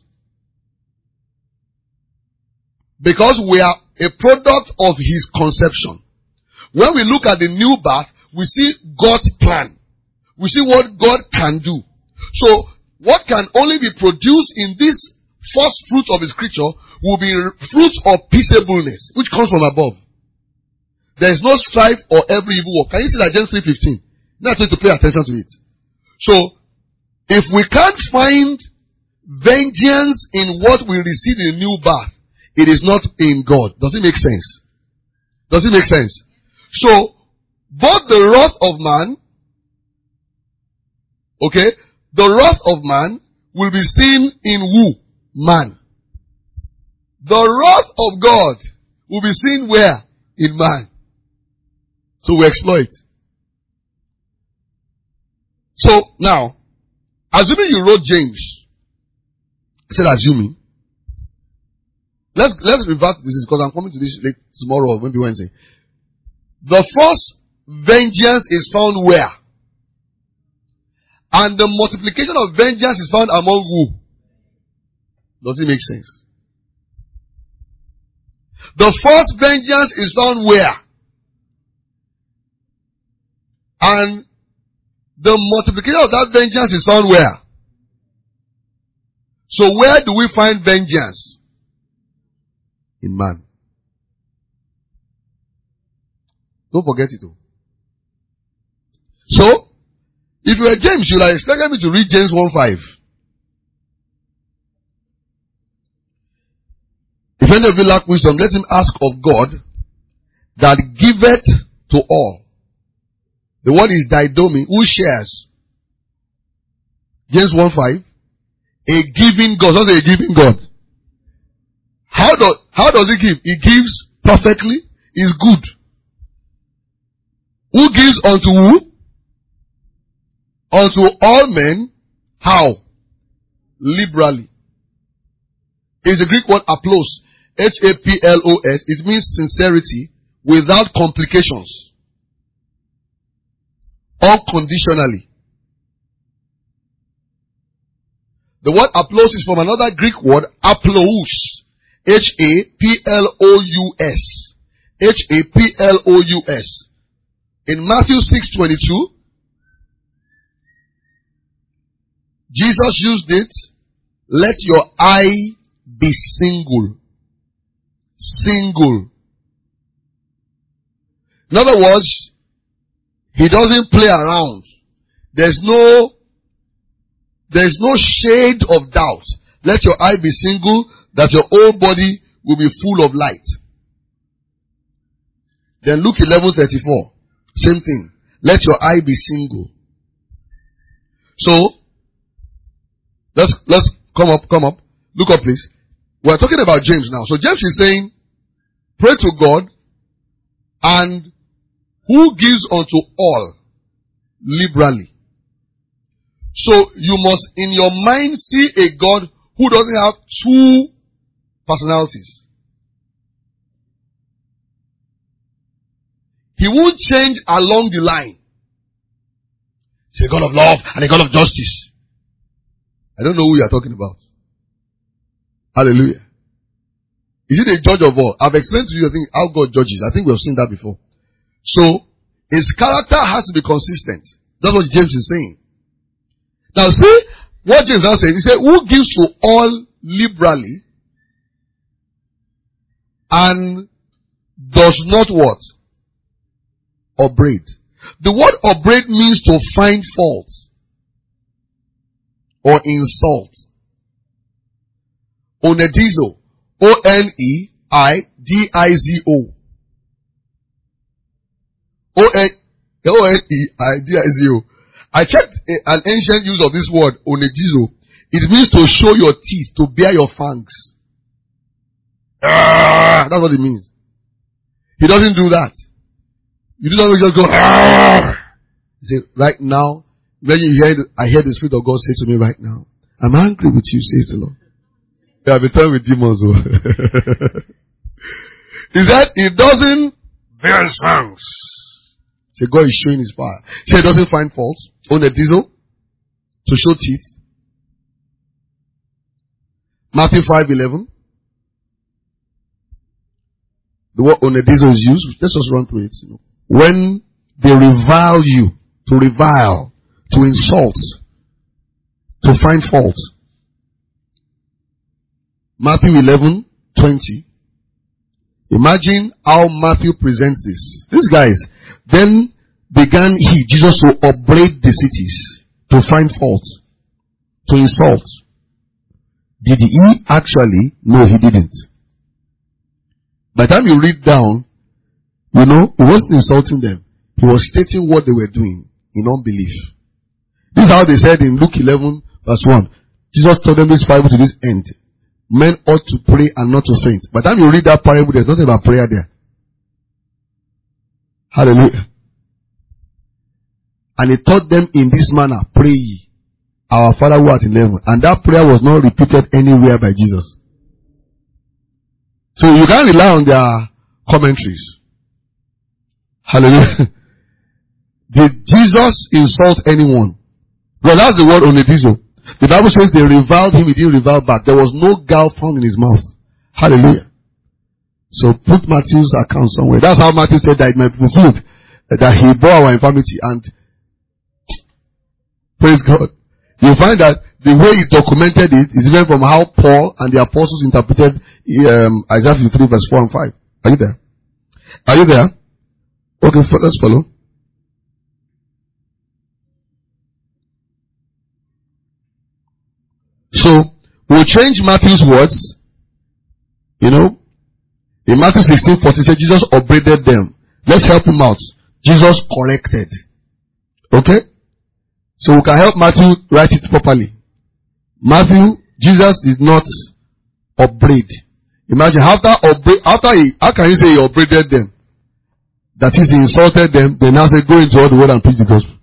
Because we are a product of His conception. When we look at the new birth, we see God's plan. We see what God can do. So, what can only be produced in this first fruit of His creature will be fruit of peaceableness, which comes from above. There is no strife or every evil work. Can you see that James three fifteen? Now I need to pay attention to it. So, if we can't find vengeance in what we receive in new birth, it is not in God. Does it make sense? Does it make sense? So, both the wrath of man, okay, the wrath of man will be seen in who? Man. The wrath of God will be seen where? In man. So we exploit. So now, assuming you wrote James, I said assuming. Let's let's revert this because I'm coming to this late tomorrow or maybe Wednesday. The first vengeance is found where? And the multiplication of vengeance is found among who? Does it make sense? The first vengeance is found where? And the multiplication of that vengeance is found where? So where do we find vengeance? In man. Don't forget it. Though. So, if you were James, you would have expected me to read James one five. If any of you lack wisdom, let him ask of God that giveth to all. The word is didomi, who shares. James one five. A giving God. What's a giving God? How do, how does he give? He gives perfectly. He's good. Who gives unto who? Unto all men. How? Liberally. It's the Greek word aplos. H A P L O S. It means sincerity without complications. Unconditionally. The word aplos is from another Greek word, applous. H A P L O U S. H A P L O U S. In Matthew six twenty-two, Jesus used it. Let your eye be single. Single. In other words, he doesn't play around. There's no, there's no shade of doubt. Let your eye be single, that your whole body will be full of light. Then Luke eleven thirty-four. Same thing. Let your eye be single. So, let's, let's come up, come up. Look up please. We're talking about James now. So James is saying, pray to God, and who gives unto all liberally. So you must in your mind see a God who doesn't have two personalities. He won't change along the line. He's a God of love and a God of justice. I don't know who you are talking about. Hallelujah. Is it a judge of all? I've explained to you, I think, how God judges. I think we have seen that before. So, his character has to be consistent. That's what James is saying. Now see what James now said. He said, who gives to all liberally and does not what? Upbraid. The word upbraid means to find fault or insult. Onedizo. O N E I D I Z O. O N E I D I Z O. I checked an ancient use of this word, onedizo. It means to show your teeth, to bear your fangs. Ah, that's what it means. He doesn't do that. You do not just go, ah. He said, right now, when you hear it, I hear the Spirit of God say to me right now, I'm angry with you, says the Lord. Yeah, I've been talking with demons. He said, he doesn't bear his fangs. He said, God is showing his power. He said, he doesn't find fault. On the diesel. To show teeth. Matthew five eleven. The word on the diesel is used. Let's just run through it. You know. When they revile you, to revile, to insult, to find fault. Matthew eleven twenty. Imagine how Matthew presents this. These guys. Then began he, Jesus, to upbraid the cities, to find fault, to insult. Did he actually? No, he didn't. By the time you read down, you know, he wasn't insulting them. He was stating what they were doing in unbelief. This is how they said in Luke eleven verse one. Jesus told them this parable to this end. Men ought to pray and not to faint. By the time you read that parable, there's nothing about prayer there. Hallelujah. And he taught them in this manner, pray ye, our Father who art in heaven. And that prayer was not repeated anywhere by Jesus. So you can't rely on their commentaries. Hallelujah. Did Jesus insult anyone? Well, that's the word onedizo. The Bible says they reviled him, he didn't revile back. There was no gall found in his mouth. Hallelujah. So put Matthew's account somewhere. That's how Matthew said that it might be fulfilled, that he bore our infirmity. And praise God. You find that the way he documented it is different from how Paul and the apostles interpreted um, Isaiah fifty-three verse four and five. Are you there? Are you there? Okay, let's follow. So, we'll change Matthew's words. You know, in Matthew sixteen forty, said Jesus upbraided them. Let's help him out. Jesus corrected. Okay? So we can help Matthew write it properly. Matthew, Jesus did not upbraid. Imagine, after upbraid, after he, how can you say he upbraided them? That is, he insulted them, then now say, go into all the world and preach the gospel.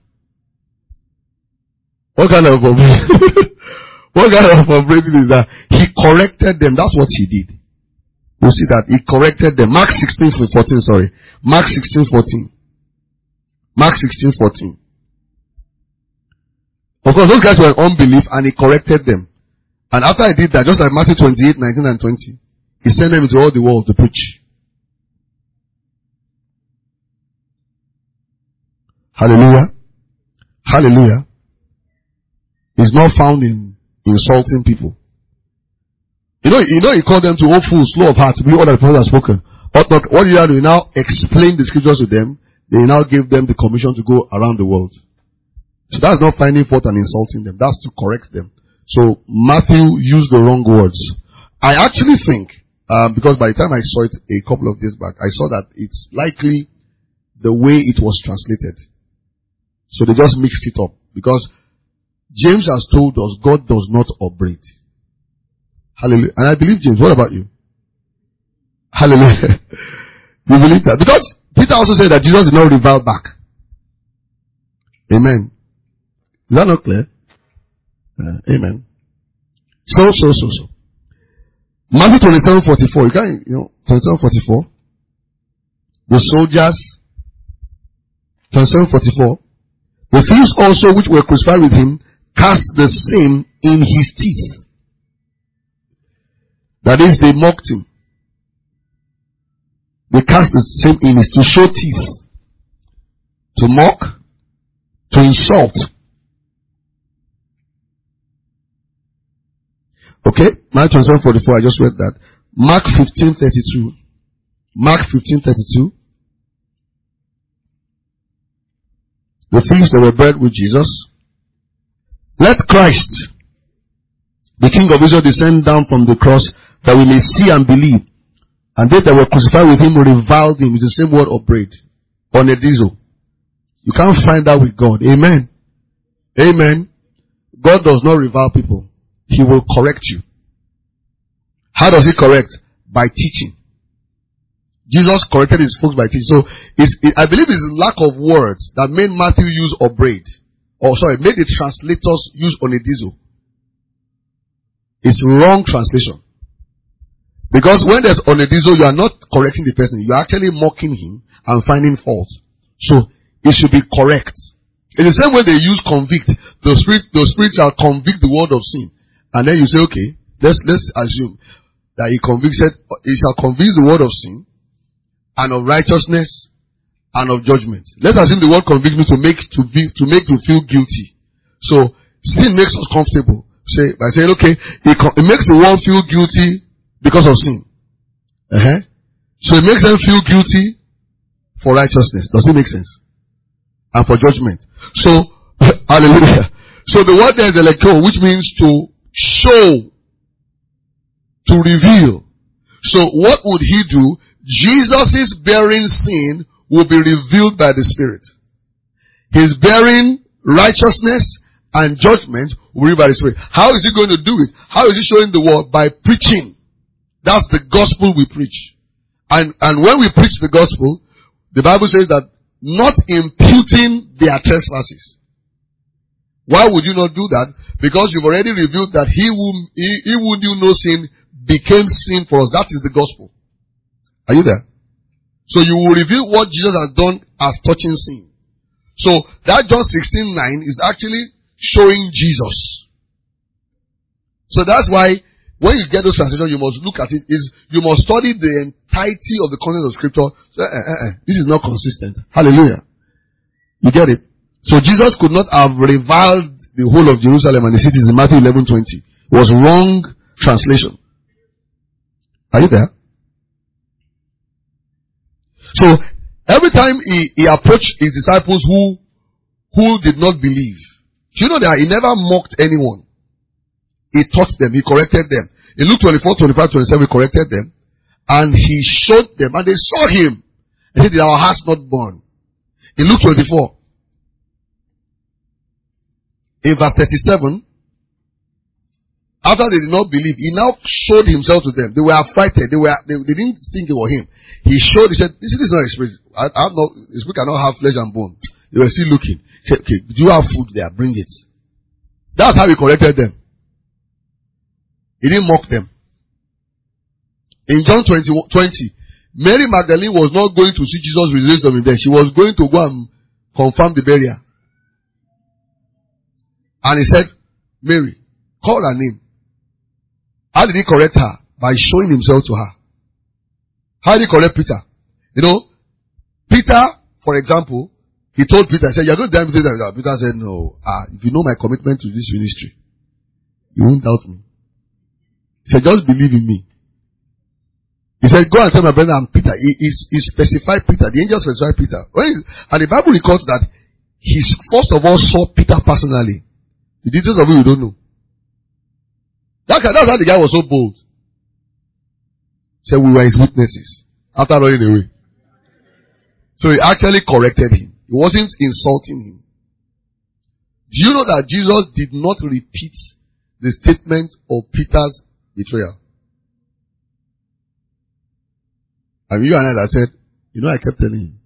What kind of upbraiding? What kind of upbraiding is that? He corrected them. That's what he did. We'll see that. He corrected them. Mark sixteen fourteen, sorry. Mark sixteen fourteen. Mark sixteen fourteen. Of course, those guys were in unbelief and he corrected them. And after he did that, just like Matthew twenty-eight, nineteen and twenty, he sent them into all the world to preach. Hallelujah. Hallelujah. It's not found in insulting people. You know, you know, he called them to all fools, slow of heart, to believe all that the prophets have spoken. But not, what did he do? He now explained the scriptures to them. They now gave them the commission to go around the world. So that's not finding fault and insulting them. That's to correct them. So Matthew used the wrong words. I actually think, um, because by the time I saw it a couple of days back, I saw that it's likely the way it was translated. So they just mixed it up. Because James has told us God does not upbraid. Hallelujah. And I believe James. What about you? Hallelujah. You believe that? Because Peter also said that Jesus did not revile back. Amen. Is that not clear? Uh, amen. So, so, so, so. Matthew twenty-seven forty-four. You can, you know, twenty-seven forty-four. The soldiers. twenty-seven forty-four. The thieves also which were crucified with him cast the same in his teeth. That is, they mocked him. They cast the same in his, to show teeth. To mock. To insult. Okay? Mark twenty-seven forty-four, I just read that. Mark fifteen thirty-two. Mark fifteen thirty-two. The thieves that were buried with Jesus. Let Christ, the King of Israel, descend down from the cross, that we may see and believe. And they that were crucified with him reviled him. It's the same word upbraid. Onedizo. You can't find that with God. Amen. Amen. God does not revile people. He will correct you. How does he correct? By teaching. Jesus corrected his folks by teaching. So, it's, it, I believe it's lack of words that made Matthew use upbraid. Or sorry, made the translators use onedizo. It's wrong translation. Because when there's onedizo, you are not correcting the person. You are actually mocking him and finding fault. So, it should be correct. In the same way they use convict. The spirit, the spirit shall convict the world of sin. And then you say, okay, let's, let's assume that he convicted, he shall convince the world of sin and of righteousness and of judgment. Let's assume the word convict means to make, to be, to make you feel guilty. So, sin makes us comfortable. Say, by saying, okay, it, it makes the world feel guilty because of sin. Uh-huh. So it makes them feel guilty for righteousness. Does it make sense? And for judgment. So, hallelujah. So the word there is eleko, which means to show, to reveal. So what would he do? Jesus' bearing sin will be revealed by the Spirit. His bearing righteousness and judgment will be revealed by the Spirit. How is he going to do it? How is he showing the world? By preaching. That's the gospel we preach. And, and when we preach the gospel, the Bible says that not imputing their trespasses. Why would you not do that? Because you've already revealed that he who, he, he who knew no sin became sin for us. That is the gospel. Are you there? So you will reveal what Jesus has done as touching sin. So that John sixteen nine is actually showing Jesus. So that's why when you get those translations, you must look at it. Is you must study the entirety of the content of Scripture. So, eh, eh, eh, this is not consistent. Hallelujah. You get it? So Jesus could not have reviled the whole of Jerusalem and the cities in Matthew eleven twenty. It was wrong translation. Are you there? So every time he, he approached his disciples who who did not believe, do you know that he never mocked anyone? He taught them, he corrected them. In Luke twenty-four, twenty-five, twenty-seven, he corrected them. And he showed them, and they saw him. And he said, our hearts not burn. In Luke twenty-four, in verse thirty-seven, after they did not believe, he now showed himself to them. They were affrighted. They were, they, they didn't think it was him. He showed, he said, this is not a spirit. I, I have no, a spirit cannot have flesh and bone. They were still looking. He said, okay, do you have food there? Bring it. That's how he corrected them. He didn't mock them. In John twenty, twenty, Mary Magdalene was not going to see Jesus raised from the dead. She was going to go and confirm the burial. And he said, Mary, call her name. How did he correct her? By showing himself to her. How did he correct Peter? You know, Peter, for example, he told Peter, he said, you're going to die with Peter. Peter said, no, ah, if you know my commitment to this ministry, you won't doubt me. He said, just believe in me. He said, go and tell my brother and Peter. He, he, he specified Peter. The angel specified Peter. When he, and the Bible records that he first of all saw Peter personally. The details of it we don't know. That, that's how the guy was so bold. He said, we were his witnesses. After running away. So he actually corrected him. He wasn't insulting him. Do you know that Jesus did not repeat the statement of Peter's betrayal? I mean, you and I said, you know, I kept telling him.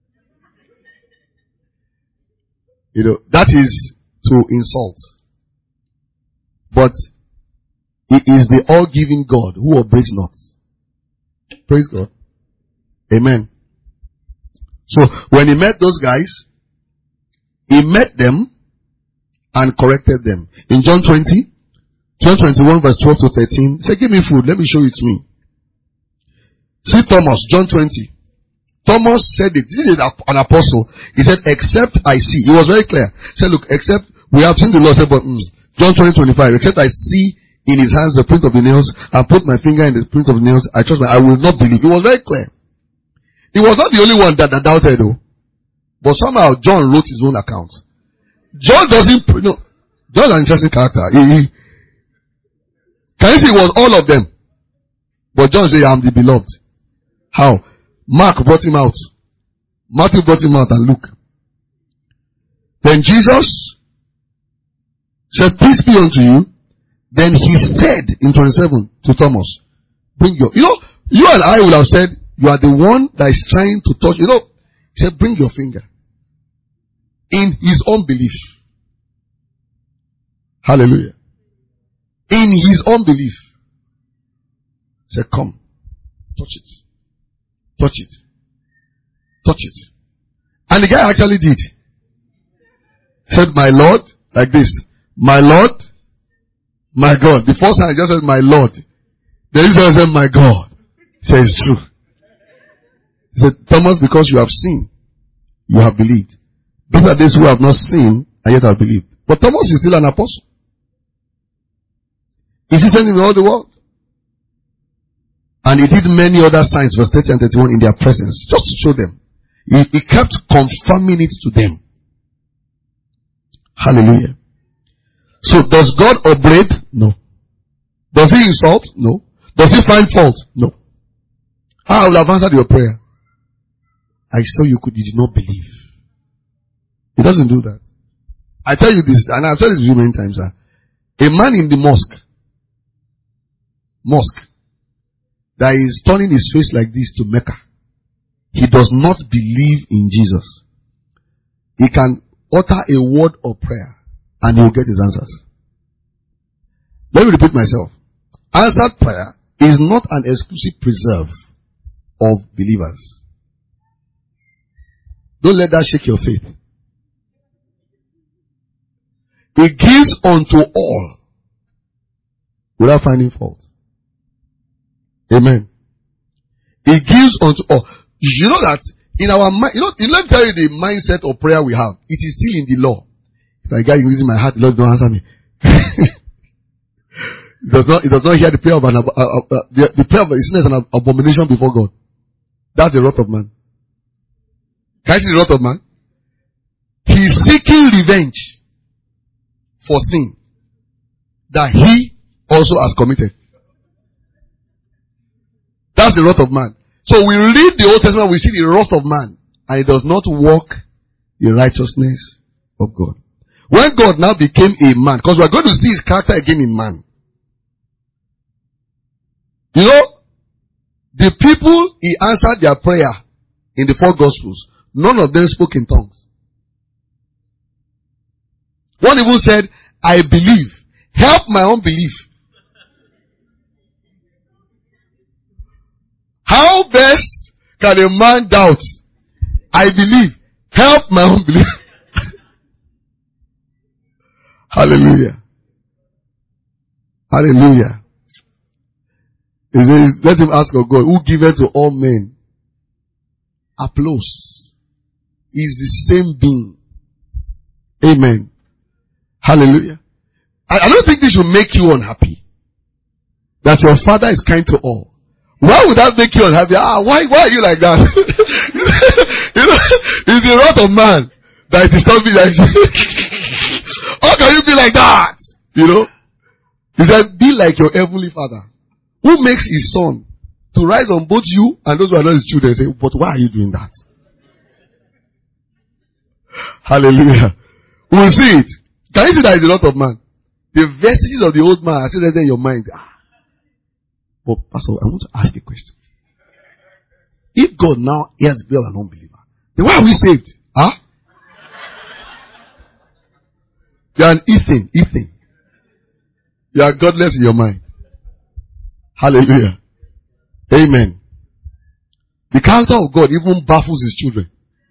You know, that is to insult. But it is the all-giving God who upbraids not. Praise God. Amen. So, when he met those guys, he met them and corrected them. In John twenty, John twenty-one verse twelve to thirteen, he said, give me food, let me show it to me. See Thomas, John twenty. Thomas said it. This is an apostle. He said, except I see. He was very clear. He said, look, except we have seen the Lord. Said, but mm, John twenty, twenty-five. Except I see in his hands the print of the nails, and put my finger in the print of the nails, I trust my, I will not believe. He was very clear. He was not the only one that, that doubted though. But somehow John wrote his own account. John doesn't, you know, John's an interesting character. He, he, can you see it was all of them? But John said, I am the beloved. How? Mark brought him out. Matthew brought him out and Luke. Then Jesus said, peace be unto you. Then he said in twenty-seven to Thomas, bring your, you know, you and I will have said, you are the one that is trying to touch, you know, he said, bring your finger. In his unbelief. Hallelujah. In his unbelief. He said, come. Touch it. Touch it. Touch it. And the guy actually did. He said, my Lord, like this. My Lord, my God. The first time he just said, my Lord. Then he said, my God. He said, it's true. He said, Thomas, because you have seen, you have believed. Those are those who have not seen and yet have believed. But Thomas is still an apostle. Is he sent in all the world? And he did many other signs, verse thirty and thirty-one, in their presence, just to show them. He, he kept confirming it to them. Hallelujah. So does God upbraid? No. Does he insult? No. Does he find fault? No. I will have answered your prayer. I saw you could, you did not believe. He doesn't do that. I tell you this, and I've said this to you many times. Uh, a man in the mosque, mosque, that is turning his face like this to Mecca, he does not believe in Jesus. He can utter a word of prayer and he will get his answers. Let me repeat myself. Answered prayer is not an exclusive preserve of believers. Don't let that shake your faith. It gives unto all without finding fault. Amen. It gives unto all. You know that in our mind, you know, let me tell you the mindset of prayer we have. It is still in the law. If I get using my heart, the Lord don't answer me. It does not, it does not hear the prayer of an, uh, uh, uh, the, the prayer of a sinner is an abomination before God. That's the wrath of man. Can you see the wrath of man? He is seeking revenge for sin that he also has committed. That's the wrath of man. So we read the Old Testament, we see the wrath of man, and it does not work the righteousness of God. When God now became a man, because we're going to see his character again in man. You know, the people he answered their prayer in the four Gospels, none of them spoke in tongues. One even said, I believe. Help my unbelief. How best can a man doubt? I believe. Help my unbelief. Hallelujah. Hallelujah. He says, let him ask of God, who giveth to all men applause. He is the same being. Amen. Hallelujah. I, I don't think this will make you unhappy. That your father is kind to all. Why would that make you unhappy? Ah, why, why are you like that? You know, it's the wrath of man that it is not be like how can you be like that? You know? He said, be like your heavenly father, who makes his son to rise on both you and those who are not his children. Say, but why are you doing that? Hallelujah. We'll see it. Can you see that it's a lot of man? The vestiges of the old man are still there in your mind. Ah. But Pastor, I want to ask a question. If God now hears Bill an unbeliever, then why are we saved? Huh? You are an Ethan, Ethan. You are godless in your mind. Hallelujah. Amen. The character of God even baffles his children.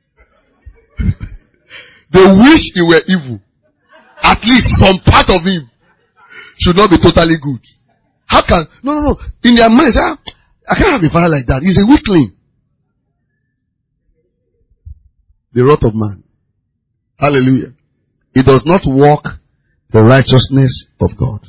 They wish he were evil. At least some part of him should not be totally good. How can, no, no, no. In their minds, ah, I can't have a father like that. He's a weakling. The wrath of man. Hallelujah. It does not work the righteousness of God.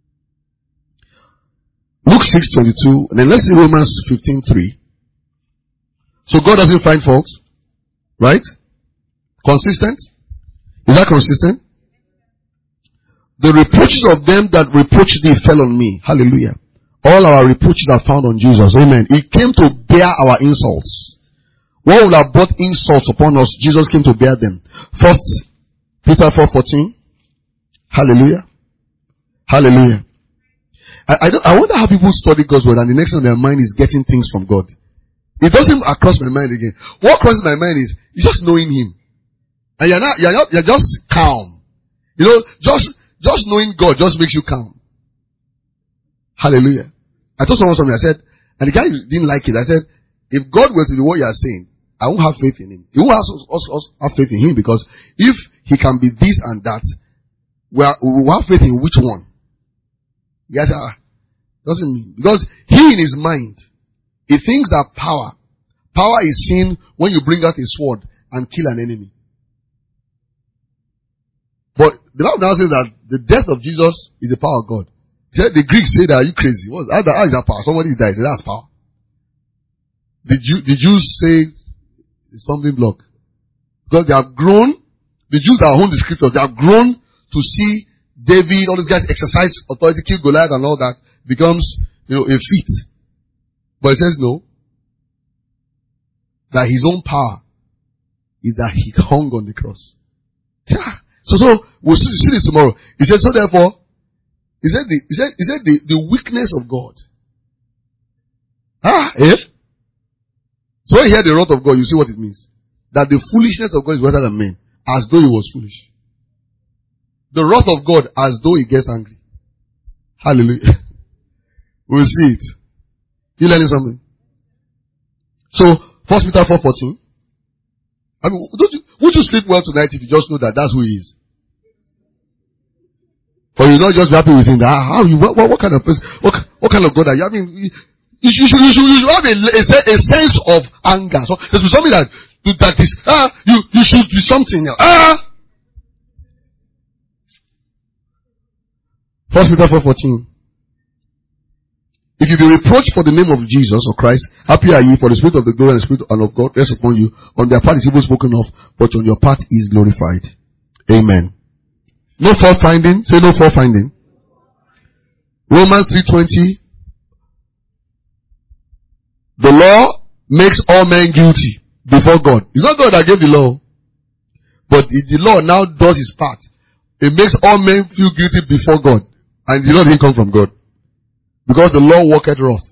Luke six twenty-two, and then let's see Romans fifteen three. So God doesn't find fault. Right? Consistent? Is that consistent? The reproaches of them that reproached thee fell on me. Hallelujah. All our reproaches are found on Jesus. Amen. He came to bear our insults. What would have brought insults upon us? Jesus came to bear them. First Peter four fourteen. Hallelujah. Hallelujah. I, I, don't, I wonder how people study God's word and the next thing on their mind is getting things from God. It doesn't cross my mind again. What crosses my mind is just knowing Him. And you're not, you're not, you're just calm. You know, just, just knowing God just makes you calm. Hallelujah. I told someone something, I said, and the guy didn't like it. I said, if God were to be what you are saying, I won't have faith in Him. He won't also, also have faith in Him because if He can be this and that, we will have faith in which one? Yes, ah, doesn't mean. Because he in his mind, he thinks that power, power is seen when you bring out a sword and kill an enemy. But the Bible now says that the death of Jesus is the power of God. He said, the Greeks say that, are you crazy? What, how, how is that power? Somebody died. Say, that's power. The, Jew, the Jews say the stumbling block. Because they have grown, the Jews that own the scriptures, they have grown to see David, all these guys exercise authority, kill Goliath and all that, becomes, you know, a feat. But it says no. That his own power is that he hung on the cross. So, so, we'll see, see this tomorrow. He said, so therefore, he said the, he said, he said the, the weakness of God. Ah, eh? So when you hear the wrath of God, you see what it means. That the foolishness of God is better than men. as though he was foolish. The wrath of God as though he gets angry. Hallelujah. We'll see it. You learning something? So, First Peter four fourteen. I mean, don't you, won't you sleep well tonight if you just know that that's who he is? Or you're not just happy with him. That, how you, what, what, what kind of person, what, what kind of God are you? I mean, you should, you should, you should have a, a, a sense of anger. So, there should be something that, that is, ah, you, you should be something else. Ah! First Peter four fourteen. If you be reproached for the name of Jesus or Christ, happy are ye, for the Spirit of the glory and the Spirit of God rests upon you. On their part is evil spoken of, but on your part is glorified. Amen. No fault finding. Say no fault finding. Romans three twenty. The law makes all men guilty before God. It's not God that gave the law, but the law now does its part. It makes all men feel guilty before God, and the law didn't come from God. Because the law worketh wrath.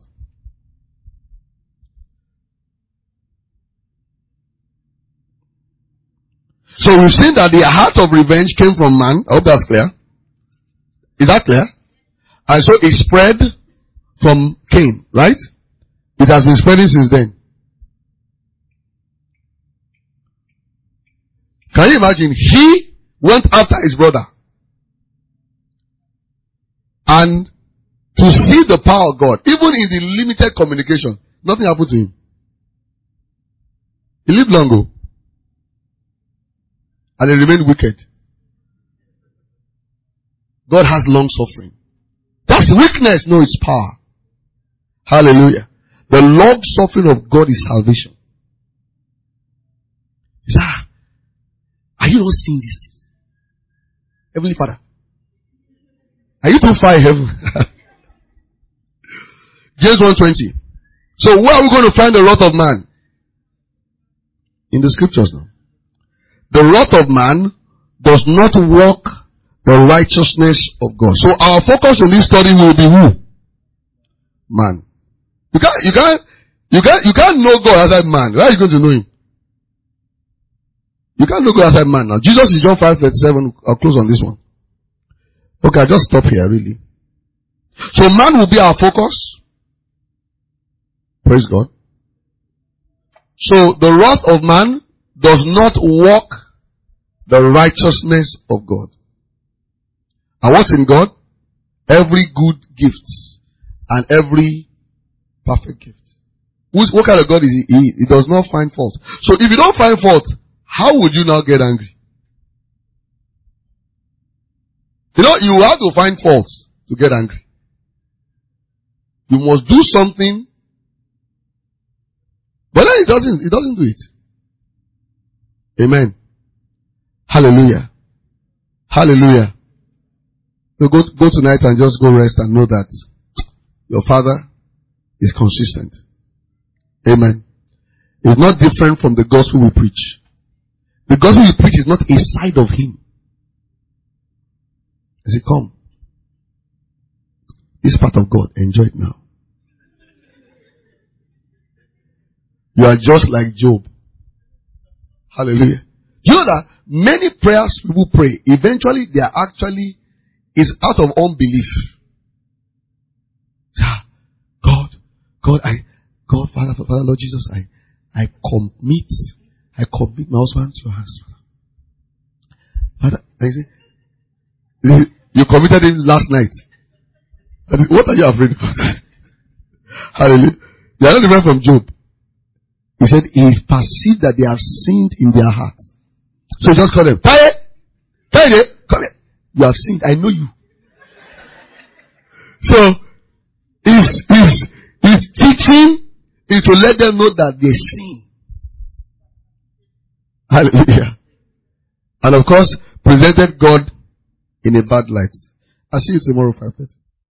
So we've seen that the heart of revenge came from man. I hope that's clear. Is that clear? And so it spread from Cain, right? It has been spreading since then. Can you imagine? He went after his brother. And to see the power of God, even in the limited communication, nothing happened to him. He lived long ago. And he remained wicked. God has long suffering. That's weakness, no, it's power. Hallelujah. The long suffering of God is salvation. He said, ah, are you not seeing this? Heavenly Father, are you too far in heaven? James one twenty. So where are we going to find the wrath of man? In the scriptures now. The wrath of man does not work the righteousness of God. So our focus in this study will be who? Man. You can't, you can't, you can't, you can't know God outside man. Where are you going to know him? You can't know God outside man now. Jesus in John five thirty-seven. I'll close on this one. Okay, I'll just stop here really. So man will be our focus. Praise God. So the wrath of man does not work the righteousness of God. And what's in God? Every good gift and every perfect gift. Who's, what kind of God is he? he? He does not find fault. So if you don't find fault, how would you now get angry? You know, you have to find fault to get angry. You must do something. But then it doesn't, it doesn't do it. Amen. Hallelujah. Hallelujah. So go, go tonight and just go rest and know that your Father is consistent. Amen. It's not different from the gospel we preach. The gospel we preach is not a side of Him. I say, come. This part of God, enjoy it now. You are just like Job. Hallelujah. You know that many prayers people pray, eventually they are actually, is out of unbelief. God, God, I, God, Father, Father, Lord Jesus, I, I commit, I commit my husband to your hands, Father. Father, I say, you committed him last night. What are you afraid of? Hallelujah. They are not different from Job. He said, he perceived that they have sinned in their hearts. So just call them, Taye, Taye, come here. You have sinned. I know you. So, his, his, his teaching is to let them know that they sin. Hallelujah. And of course, presented God in a bad light. I'll see you tomorrow, five thirty.